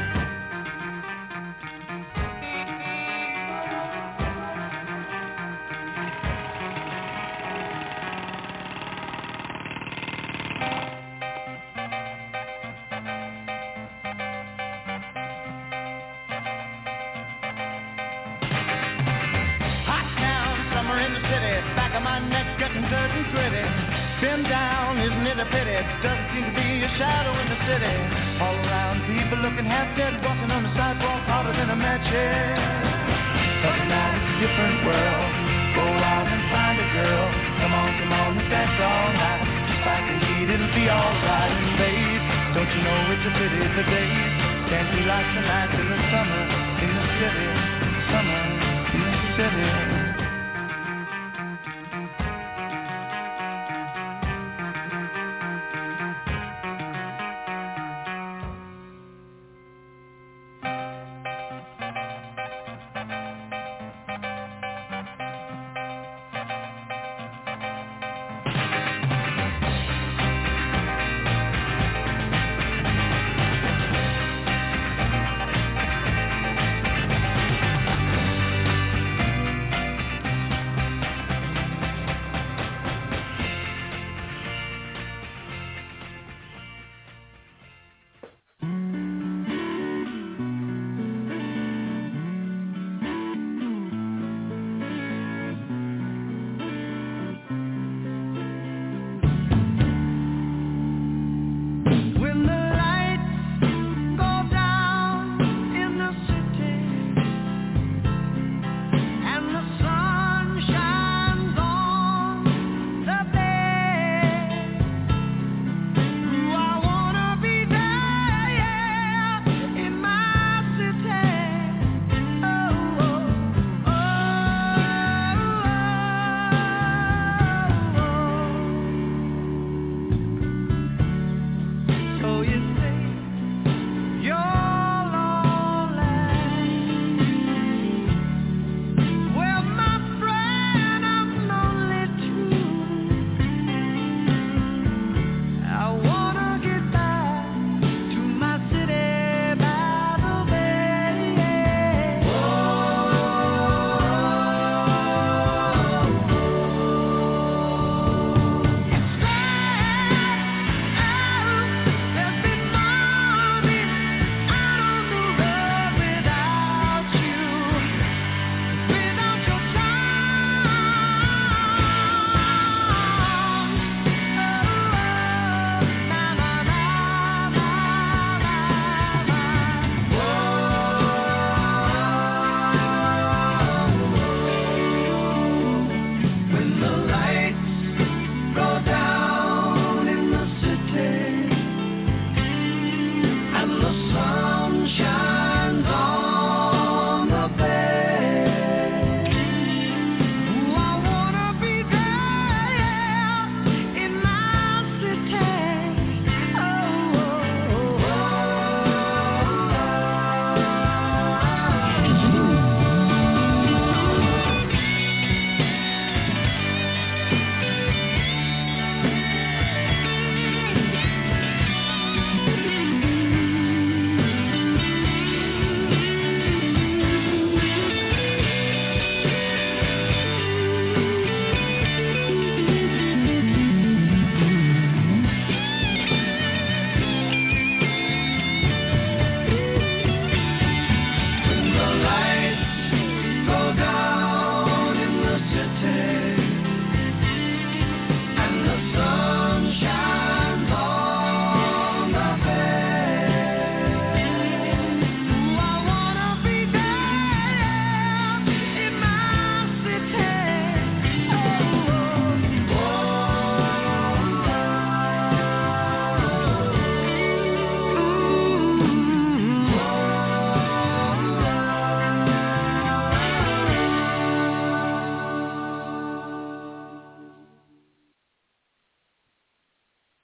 Been down, isn't it a pity? Doesn't seem to be a shadow in the city. All around, people looking half dead, walking on the sidewalk harder than a match here. But tonight it's a different world. Go out and find a girl. Come on, and dance all night. Despite the heat, it'll be alright. And babe, don't you know it's a pity the days can't be like the nights in the summer, in the city, summer, in the city.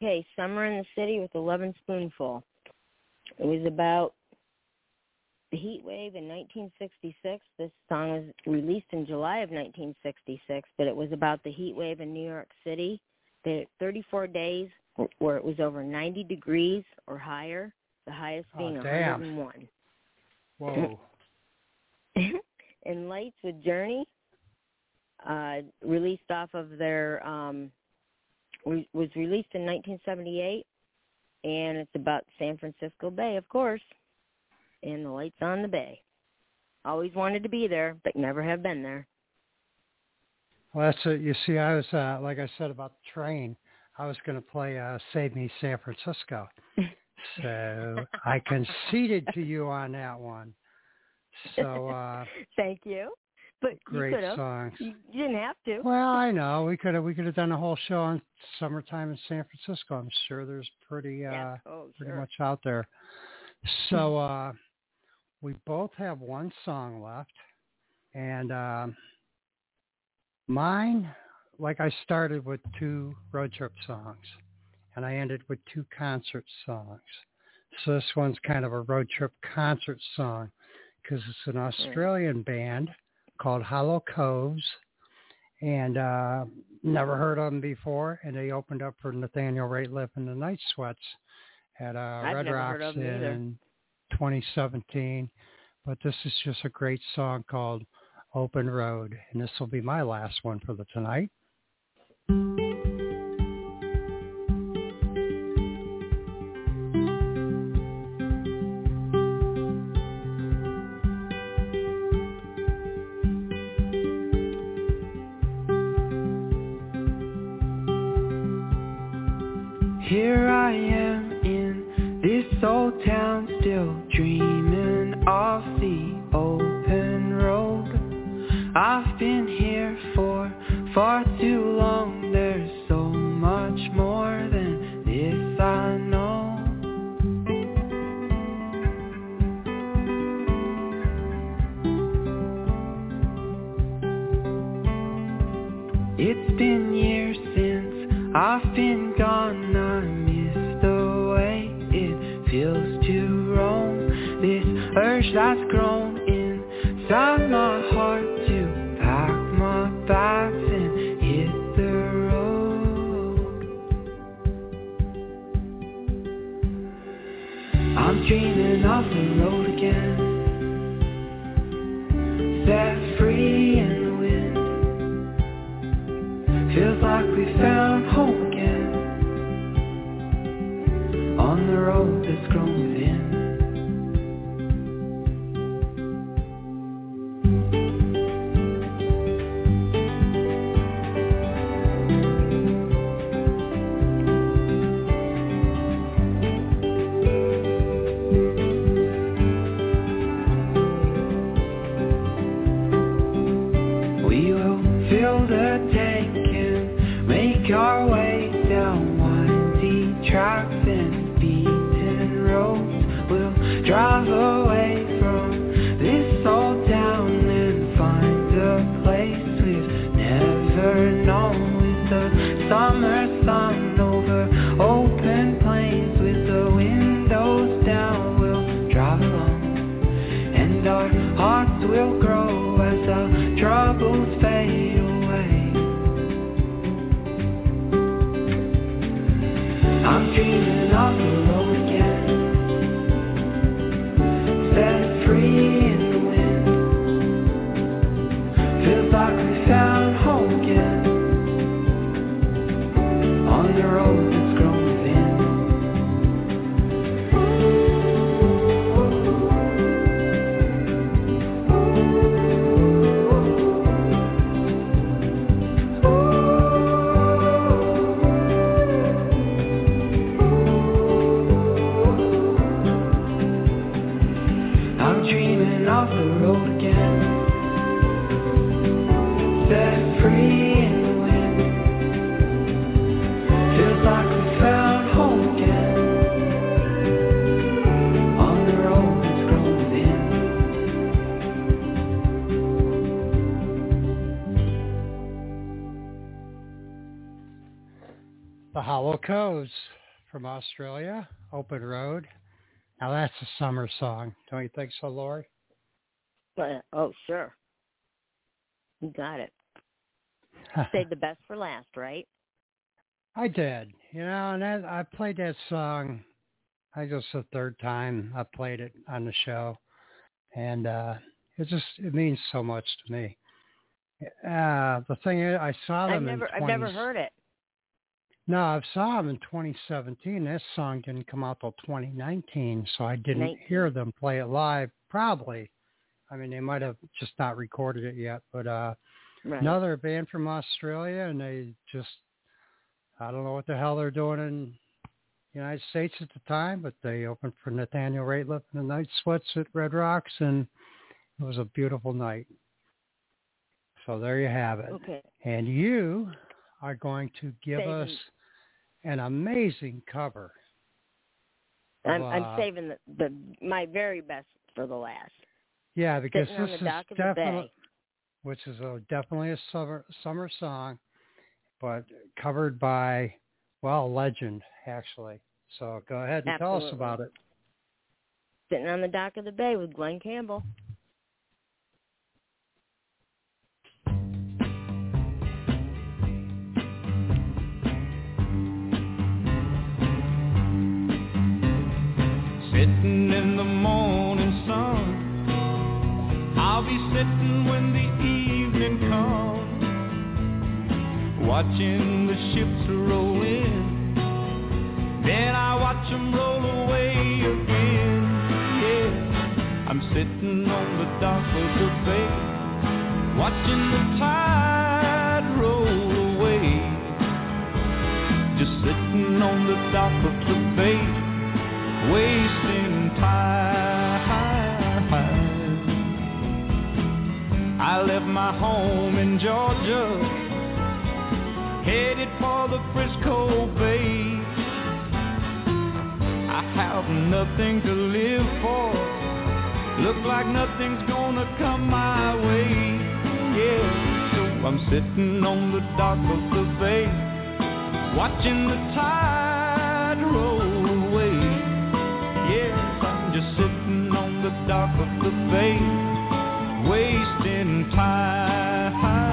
Okay, Summer in the City with a Lovin' Spoonful. It was about the heat wave in 1966. This song was released in July of 1966, but it was about the heat wave in New York City. They had 34 days where it was over 90 degrees or higher, the highest being 101. Whoa. And Lights with Journey, released off of their, was released in 1978, and it's about San Francisco Bay, of course, and the lights on the bay. Always wanted to be there, but never have been there. Well, that's it. You see, I was, like I said about the train, I was going to play Save Me San Francisco. So I conceded to you on that one. So thank you. But great you could have. songs. You didn't have to. Well, I know we could have done a whole show on summertime in San Francisco. I'm sure there's pretty much out there. So we both have one song left, and mine, like I started with 2 road trip songs, and I ended with 2 concert songs. So this one's kind of a road trip concert song because it's an Australian band called Hollow Coves, and never heard of them before, and they opened up for Nathaniel Rateliff and the Night Sweats at Red Rocks in 2017. But this is just a great song called Open Road, and this will be my last one for the tonight. Here I am in this old town, still dreaming of the open road. I've been here for far too long. There's so much more than this I know. It's been years since I've been gone. I miss the way it feels to roam. This urge that's grown inside my heart to pack my bags and hit the road. I'm dreaming of the road again, set free in the wind. Feels like we found home again, on the road that's grown within. We will fill the tank and make our way down windy tracks and beaten roads. We'll drive away from this old town and find a place we've never known. With the summer sun over open plains, with the windows down, we'll drive along, and our hearts will grow as our troubles fade away. I'm dreaming of the road again, set free in the wind. Feels like we found home again, on the road that's grown within. The Hollow Coves from Australia, Open Road. Now that's a summer song. Don't you think so, Lori? Oh, sure. You got it. Saved the best for last, right? I did. And I played that song, I guess the third time I played it on the show. And it means so much to me. The thing is, I saw them I've never heard it. No, I saw them in 2017. That song didn't come out till 2019, so I didn't hear them play it live. Probably. I mean, they might have just not recorded it yet. But right. Another band from Australia, and they just, I don't know what the hell they're doing in the United States at the time, but they opened for Nathaniel Rateliff and the Night Sweats at Red Rocks, and it was a beautiful night. So there you have it. Okay. And you are going to give us an amazing cover. I'm saving my very best for the last. Yeah, because Sitting this on the dock is of the bay. which is definitely a summer song, but covered by, a legend, actually. So go ahead and tell us about it. Sitting on the Dock of the Bay with Glen Campbell. Sitting in the morning sun, I'll be sitting when the evening comes, watching the ships roll in, then I watch them roll away again. Yeah, I'm sitting on the dock of the bay, watching the tide roll away, just sitting on the dock of the bay, wasting time. I left my home in Georgia, headed for the Frisco Bay. I have nothing to live for, look like nothing's gonna come my way. Yeah, so I'm sitting on the dock of the bay, watching the tide roll away. Yes, I'm just sitting on the dock of the bay, wasting time.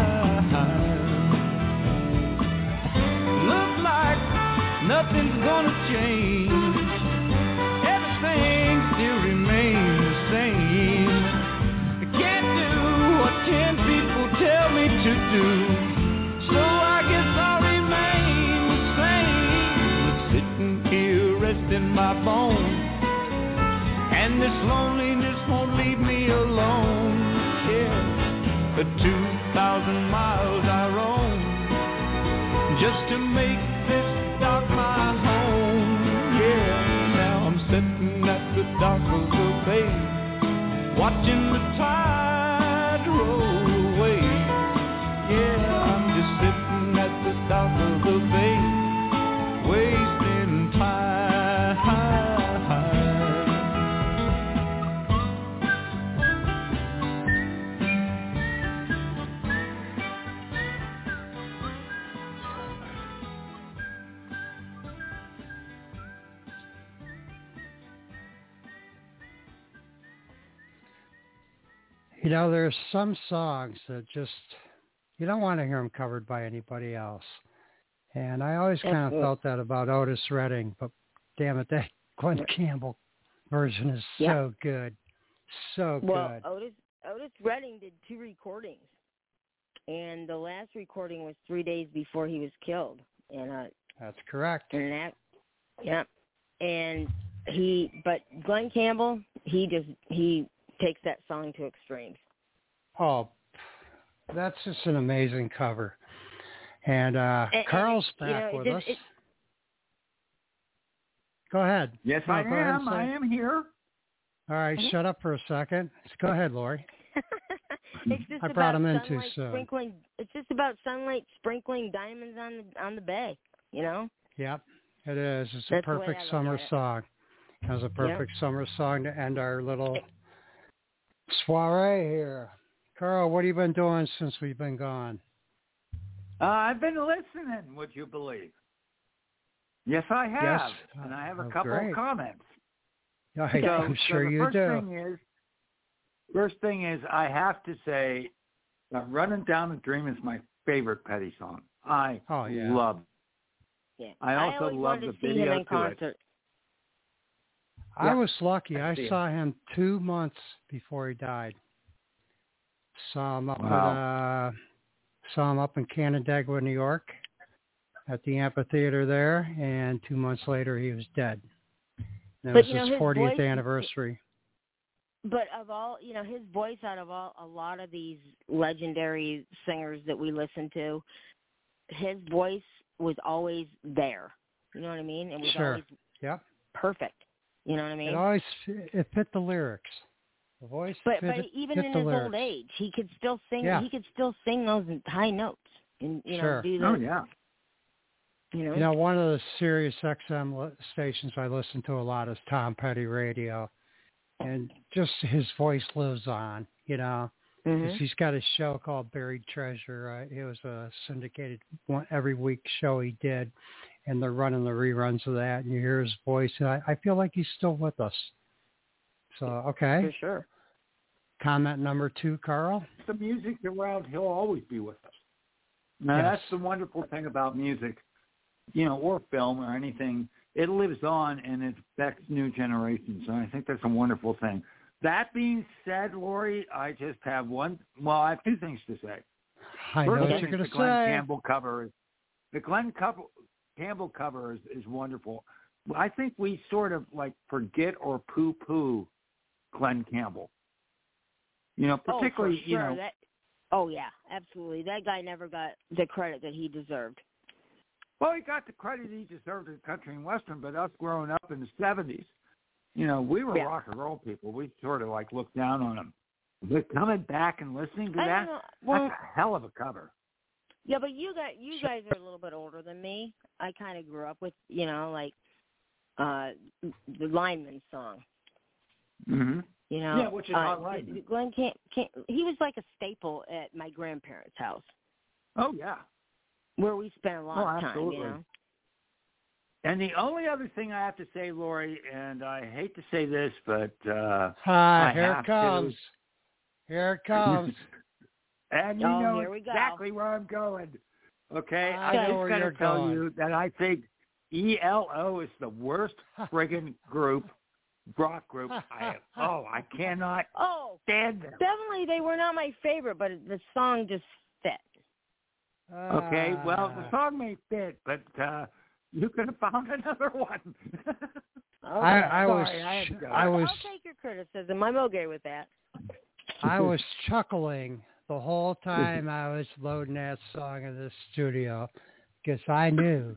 Look like nothing's gonna change, everything still remains the same. I can't do what 10 people tell me to do, so I guess I'll remain the same. Sitting here resting my bones, and this loneliness won't leave me alone. Yeah, for 2,000 miles I roam, just to make this dock my home. Yeah, now I'm sitting at the dock of the bay, watching the tide roll away. Yeah, I'm just sitting at the dock of the bay, wasting time. There's some songs that just, you don't want to hear them covered by anybody else. And I always kind of felt that about Otis Redding, but damn it, that Glen Campbell version is so good. So good. Well, Otis Redding did 2 recordings, and the last recording was 3 days before he was killed. And that's correct. And but Glen Campbell, he takes that song to extremes. Oh, that's just an amazing cover. And Carl's back with us. Go ahead. Yes, I am. I am here. All right, shut up for a second. Go ahead, Lori. It's just I brought him in too soon. It's just about sunlight sprinkling diamonds on the bay, Yep, it is. It's a perfect summer song. It was a perfect summer song to end our little soiree here. Carl, what have you been doing since we've been gone? I've been listening, would you believe? Yes, I have, Yes. and I have a Oh, couple great. of comments. I'm sure you do. First thing is, I have to say, "Running Down the Dream" is my favorite Petty song. I love it. Yeah. I also always love wanted the to see him video in to it. concert. I was lucky. I I see saw him 2 months before he died. Saw him up in Canandaigua, New York, at the amphitheater there, and 2 months later he was dead. And it was his 40th anniversary. But of all, his voice out of a lot of these legendary singers that we listen to, his voice was always there. You know what I mean? It was always perfect. You know what I mean? It fit the lyrics. The voice but fit even in the his lyrics. old age, he could still sing. Yeah. He could still sing those high notes, and do the. Oh yeah. One of the Sirius XM stations I listen to a lot is Tom Petty Radio, and just his voice lives on. 'Cause he's got a show called Buried Treasure. It was a syndicated every week show he did, and they're running the reruns of that, and you hear his voice, and I feel like he's still with us. So, okay. For sure. Comment number 2, Carl? The music around, he'll always be with us. Now, that's the wonderful thing about music, or film or anything. It lives on and it affects new generations, and I think that's a wonderful thing. That being said, Lori, I just have I have 2 things to say. I know what you're going to say. The Glenn Campbell cover Campbell cover is wonderful. I think we sort of forget or poo-poo Glenn Campbell. Particularly, for sure. Oh, yeah, absolutely. That guy never got the credit that he deserved. Well, he got the credit he deserved in country and western, but us growing up in the 70s, we were rock and roll people. We sort of looked down on him. But coming back and listening to that, that's a hell of a cover. Yeah, but you guys are a little bit older than me. I kind of grew up with, the Lineman song. Mm-hmm. Yeah, which is all right. Glenn can't. He was like a staple at my grandparents' house. Oh yeah, where we spent a lot of time. Absolutely. And the only other thing I have to say, Lori, and I hate to say this, but here it comes. Here it comes. And you know exactly where I'm going. Okay, I just got to tell you that I think ELO is the worst friggin' rock group I cannot stand them. Definitely, they were not my favorite, but the song just fit. Okay, well, the song may fit, but you could have found another one. I'll take your criticism. I'm okay with that. I was chuckling the whole time I was loading that song in the studio because I knew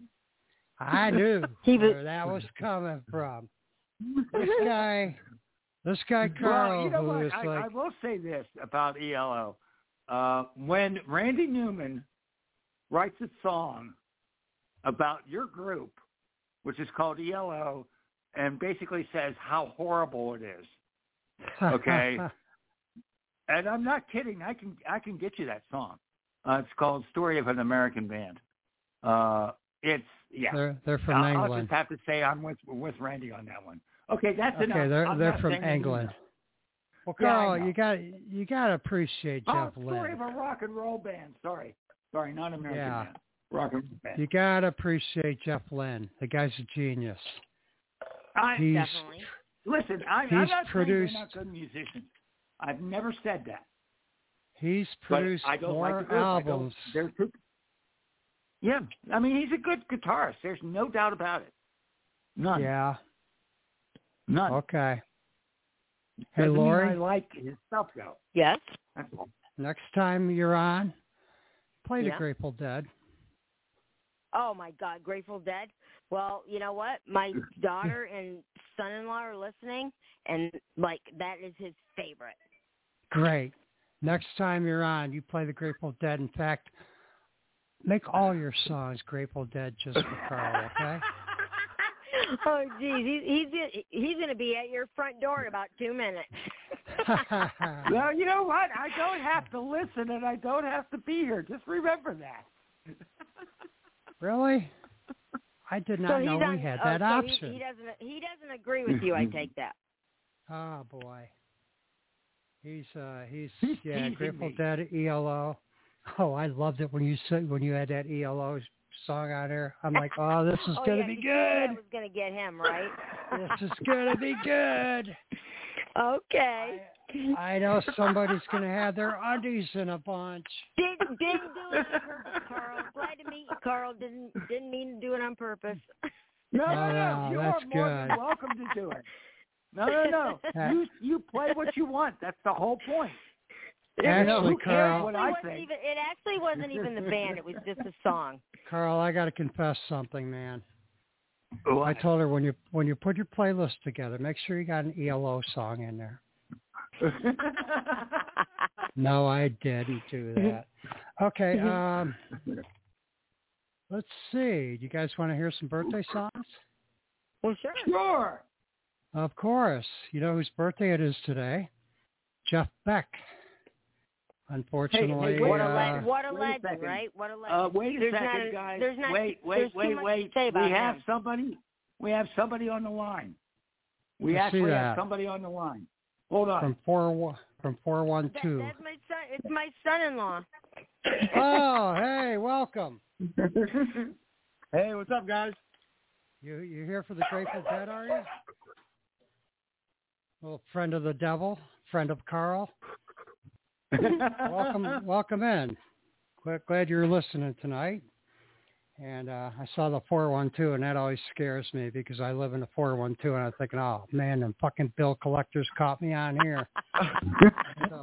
where that was coming from. This guy Carl, well, I will say this about ELO. When Randy Newman writes a song about your group, which is called ELO, and basically says how horrible it is, okay? And I'm not kidding. I can get you that song. It's called "Story of an American Band." They're from England. I'll just have to say I'm with Randy on that one. Okay, that's enough. Okay, they're from England. Well, Carl, you got to appreciate Jeff Lynne. Story of a rock and roll band. Sorry, not American band. Rock and roll band. You got to appreciate Jeff Lynne. The guy's a genius. Definitely. Listen, I'm not saying they're not good musicians. I've never said that. He's produced more albums. Yeah, I mean, he's a good guitarist. There's no doubt about it. None. Yeah. None. Okay. Hey, Lori. I like his stuff, though. Yes? That's all. Next time you're on, play the Grateful Dead. Oh, my God, Grateful Dead? Well, you know what? My daughter and son-in-law are listening, and, that is his favorite. Great. Next time you're on, you play the Grateful Dead. In fact, make all your songs Grateful Dead just for Carl, okay? Oh, geez. He's going to be at your front door in about 2 minutes. Well, you know what? I don't have to listen, and I don't have to be here. Just remember that. Really? I did not know we had that option. He doesn't agree with you. I take that. Oh boy. He's Grateful Dead ELO. Oh, I loved it when you had that ELO song on there. I'm like, oh, this is gonna be good. That was gonna get him right. This is gonna be good. Okay. I know somebody's gonna have their undies in a bunch. Didn't do it on purpose, Carl. Glad to meet you, Carl. Didn't mean to do it on purpose. No, that's you're more good. than welcome to do it. No. You play what you want. That's the whole point. Actually, Carl, what I think. It actually wasn't even the band. It was just a song. Carl, I got to confess something, man. What? I told her when you put your playlist together, make sure you got an ELO song in there. No, I didn't do that. Okay, let's see. Do you guys want to hear some birthday songs? Well, sure. Sure. Of course. You know whose birthday it is today? Jeff Beck. Unfortunately, hey, what a legend, right? What a legend. Wait a second, guys. Wait. We have somebody on the line. We actually have somebody on the line. Hold on. From 412. That's my son. It's my son-in-law. Oh, hey, welcome. Hey, what's up, guys? You here for the Grateful Dead, are you? Little friend of the devil, friend of Carl. Welcome in. Glad you're listening tonight. And I saw the 412, and that always scares me because I live in the 412, and I'm thinking, oh, man, them fucking bill collectors caught me on here. So,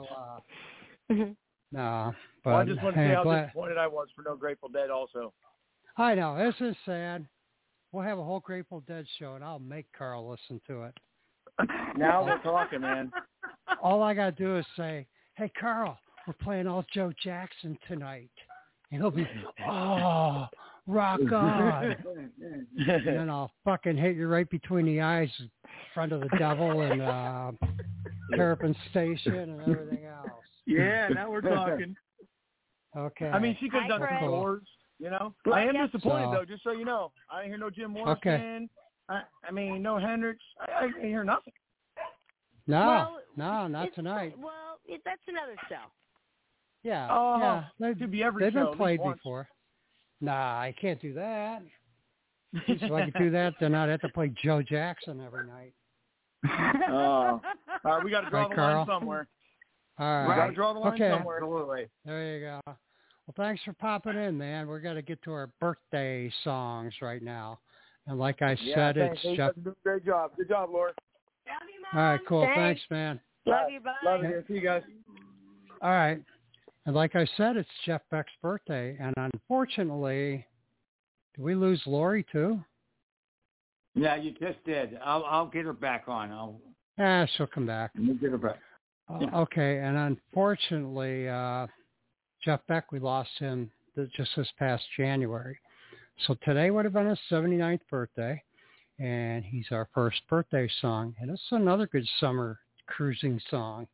no. But, I just want to say how disappointed I was for no Grateful Dead also. I know. This is sad. We'll have a whole Grateful Dead show, and I'll make Carl listen to it. Now we're talking, man. All I got to do is say, hey, Carl, we're playing all Joe Jackson tonight. And he'll be, oh, rock on. And then I'll fucking hit you right between the eyes in front of the devil and Terrapin Station and everything else. Yeah, now we're talking. Okay. I mean, she could have done some doors, you know. I am disappointed, though, just so you know. I didn't hear no Jim Morrison. Okay. I mean, no Hendrix. I didn't hear nothing. No, not tonight. Well, that's another show. Yeah. They've been played before. Nah, I can't do that. If I could do that, then I'd have to play Joe Jackson every night. All right, we got to draw the line somewhere. All right. We got to draw the line somewhere. Absolutely. There you go. Well, thanks for popping in, man. We're going to get to our birthday songs right now. And like I said, it's Jeff. Doing a great job. Good job, Laura. Love you, Mom. All right, cool. Thanks, man. Love you. Bye. Love you. See you guys. All right. And like I said, it's Jeff Beck's birthday. And unfortunately, did we lose Lori too? Yeah, you just did. I'll get her back on. She'll come back. Let me get her back. Okay. And unfortunately, Jeff Beck, we lost him just this past January. So today would have been his 79th birthday. And he's our first birthday song. And it's another good summer cruising song.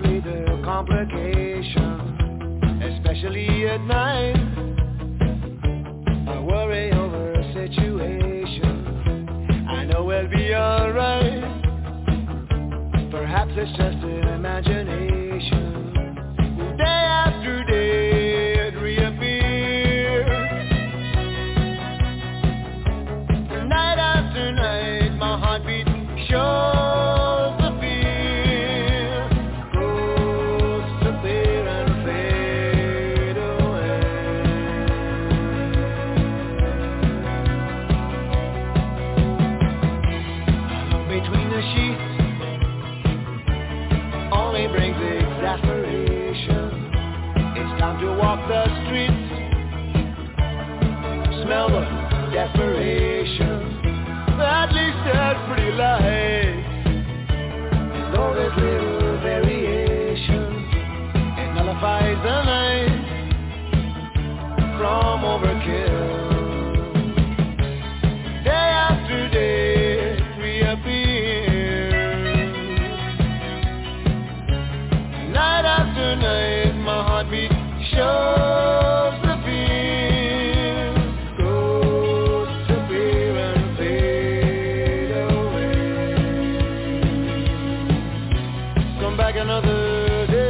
possibly the complication, especially at night. I worry over a situation. I know we'll be alright. Perhaps it's just an imagination. Day after day it reappears. Night after night my heartbeat shows the fear. Grows to fear and fade away. Between the sheets only brings exasperation. It's time to walk the streets, smell the desperation. At least there's pretty light. And though there's little variation, it nullifies the night from overkill. Day after day it reappears. Night after night my heartbeat shows the fear. Goes to fear and fade away. Come back another day.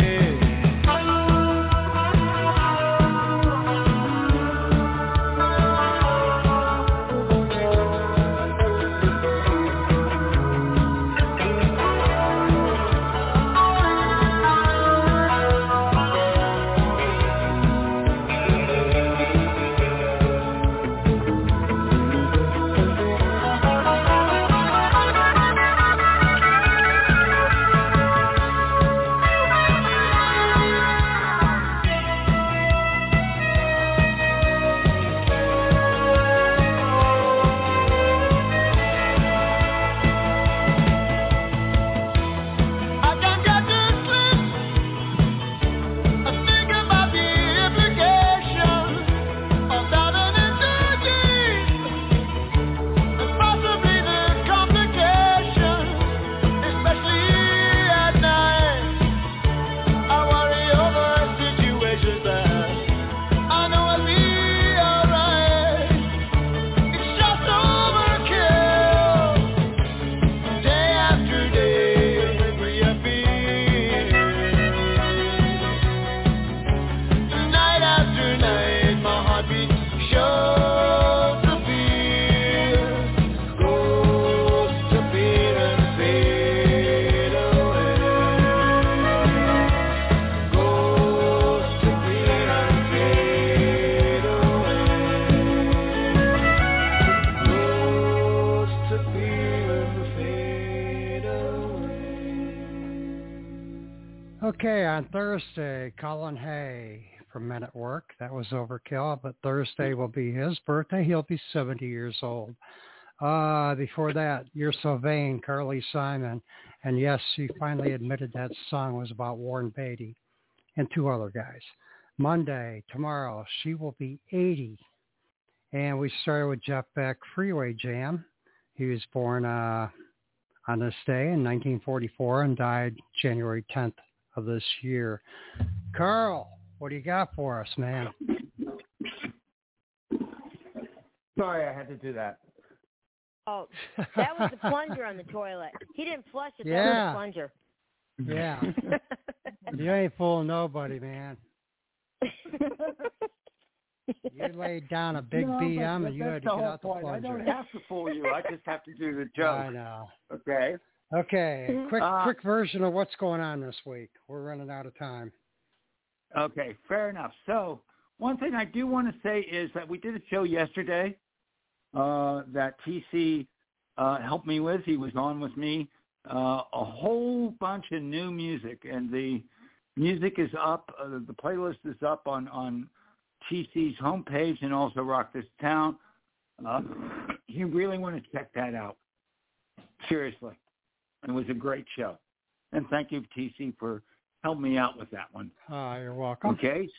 Okay, on Thursday, Colin Hay from Men at Work. That was Overkill, but Thursday will be his birthday. He'll be 70 years old. Before that, You're So Vain, Carly Simon. And yes, she finally admitted that song was about Warren Beatty and two other guys. Monday, tomorrow, she will be 80. And we started with Jeff Beck, Freeway Jam. He was born on this day in 1944 and died January 10th of this year. Carl, what do you got for us, man? Sorry, I had to do that. Oh, that was the plunger on the toilet. He didn't flush it. Yeah. That was the plunger. Yeah. You ain't fooling nobody, man. You laid down a big BM and you had to get out the plunger. I don't have to fool you. I just have to do the joke. I know. Okay. Okay. Quick version of what's going on this week. We're running out of time. Okay, fair enough. So one thing I do want to say is that we did a show yesterday that TC helped me with. He was on with me. A whole bunch of new music, and the music is up. The playlist is up on TC's homepage and also Rock This Town. You really want to check that out. Seriously. It was a great show. And thank you, TC, for helping me out with that one. You're welcome. Okay.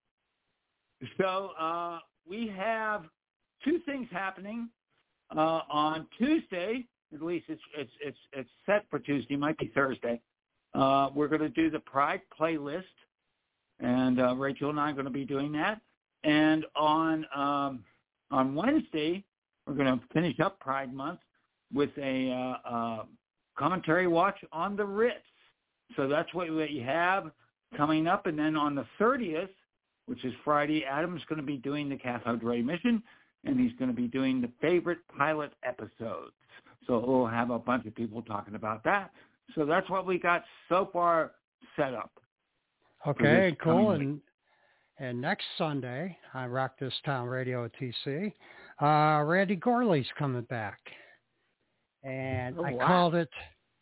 So we have two things happening on Tuesday. At least it's set for Tuesday. It might be Thursday. we're going to do the Pride playlist, and Rachel and I are going to be doing that. And on Wednesday, we're going to finish up Pride Month with a commentary watch on the Ritz. So that's what you have coming up. And then on the 30th, which is Friday, Adam's going to be doing the Cathode Ray Mission, and he's going to be doing the favorite pilot episodes. So we'll have a bunch of people talking about that. So that's what we got so far set up. Okay, cool. And next Sunday on Rock This Town Radio at TC, Randy Gorley's coming back. And I called it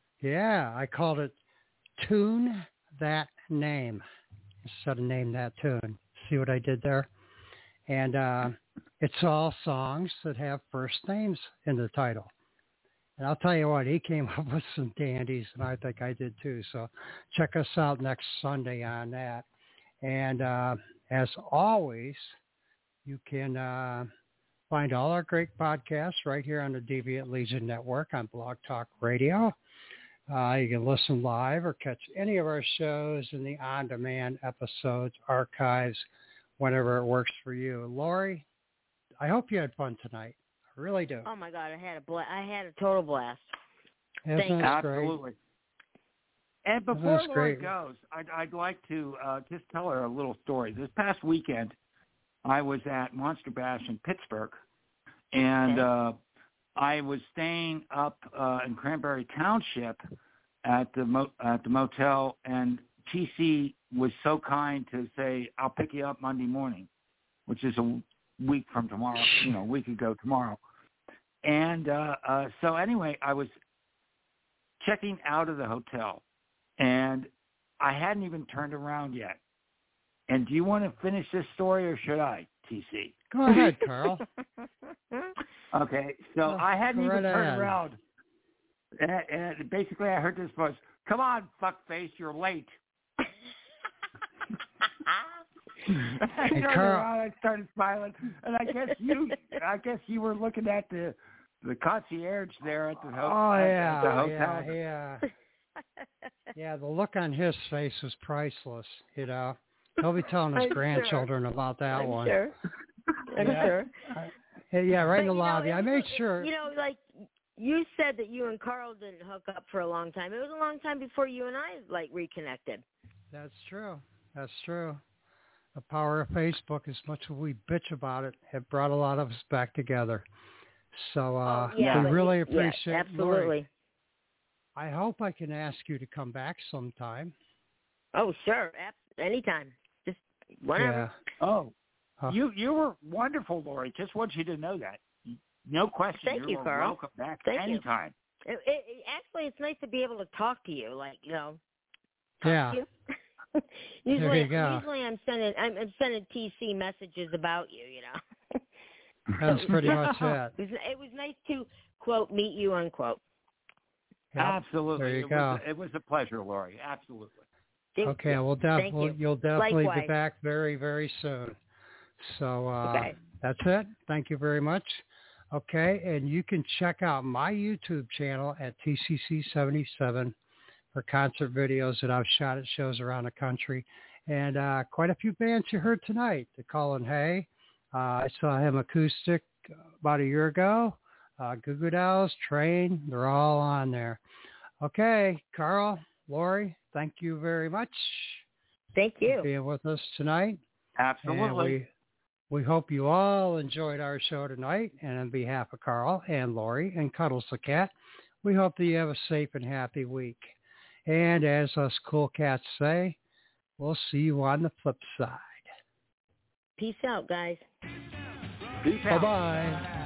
Tune That Name instead of Name That Tune. See what I did there? And it's all songs that have first names in the title. And I'll tell you what, he came up with some dandies, and I think I did too. So check us out next Sunday on that. And as always, you can find all our great podcasts right here on the Deviant Legion Network on Blog Talk Radio. You can listen live or catch any of our shows in the on-demand episodes, archives, whenever it works for you. Lori, I hope you had fun tonight. I really do. Oh my God, I had a total blast. Isn't it Absolutely. great? And before Lori goes, I'd like to just tell her a little story. This past weekend, I was at Monster Bash in Pittsburgh, and I was staying up in Cranberry Township at the motel, and TC was so kind to say, "I'll pick you up Monday morning," which is a week from tomorrow, a week ago tomorrow. And so anyway, I was checking out of the hotel, and I hadn't even turned around yet. And do you want to finish this story, or should I, TC? Go ahead, Carl. Okay, so I hadn't even turned around. And basically I heard this voice, "Come on, fuckface, you're late." I turned around, I started smiling, and I guess you were looking at the concierge there at the hotel. Oh, at the hotel. Yeah. Yeah, the look on his face was priceless, He'll be telling his grandchildren about that I'm one. Sure. I'm sure. Yeah, right in the lobby. I made sure. Like you said that you and Carl didn't hook up for a long time. It was a long time before you and I reconnected. That's true. The power of Facebook, as much as we bitch about it, have brought a lot of us back together. So we really appreciate it. Absolutely. Lori, I hope I can ask you to come back sometime. Oh, sure. Anytime. Just whenever. Yeah. Oh, you were wonderful, Lori. Just want you to know that. No question. Thank you, Carl. Welcome back Anytime. anytime. Actually, it's nice to be able to talk to you, talk yeah. to you. Usually I'm sending TC messages about you, That's pretty much it. It was nice to, quote, meet you, unquote. Yep. Absolutely. There you go. It was a pleasure, Lori. Absolutely. Okay, you'll definitely Likewise. be back very, very soon. So okay. That's it. Thank you very much. Okay, and you can check out my YouTube channel at TCC77 for concert videos that I've shot at shows around the country. And quite a few bands you heard tonight. The Colin Hay. I saw him acoustic about a year ago. Goo Goo Dolls, Train, they're all on there. Okay, Carl, Lori, thank you very much. Thank you for being with us tonight. Absolutely. And we hope you all enjoyed our show tonight. And on behalf of Carl and Lori and Cuddles the Cat, we hope that you have a safe and happy week. And as us cool cats say, we'll see you on the flip side. Peace out, guys. Peace out. Bye-bye.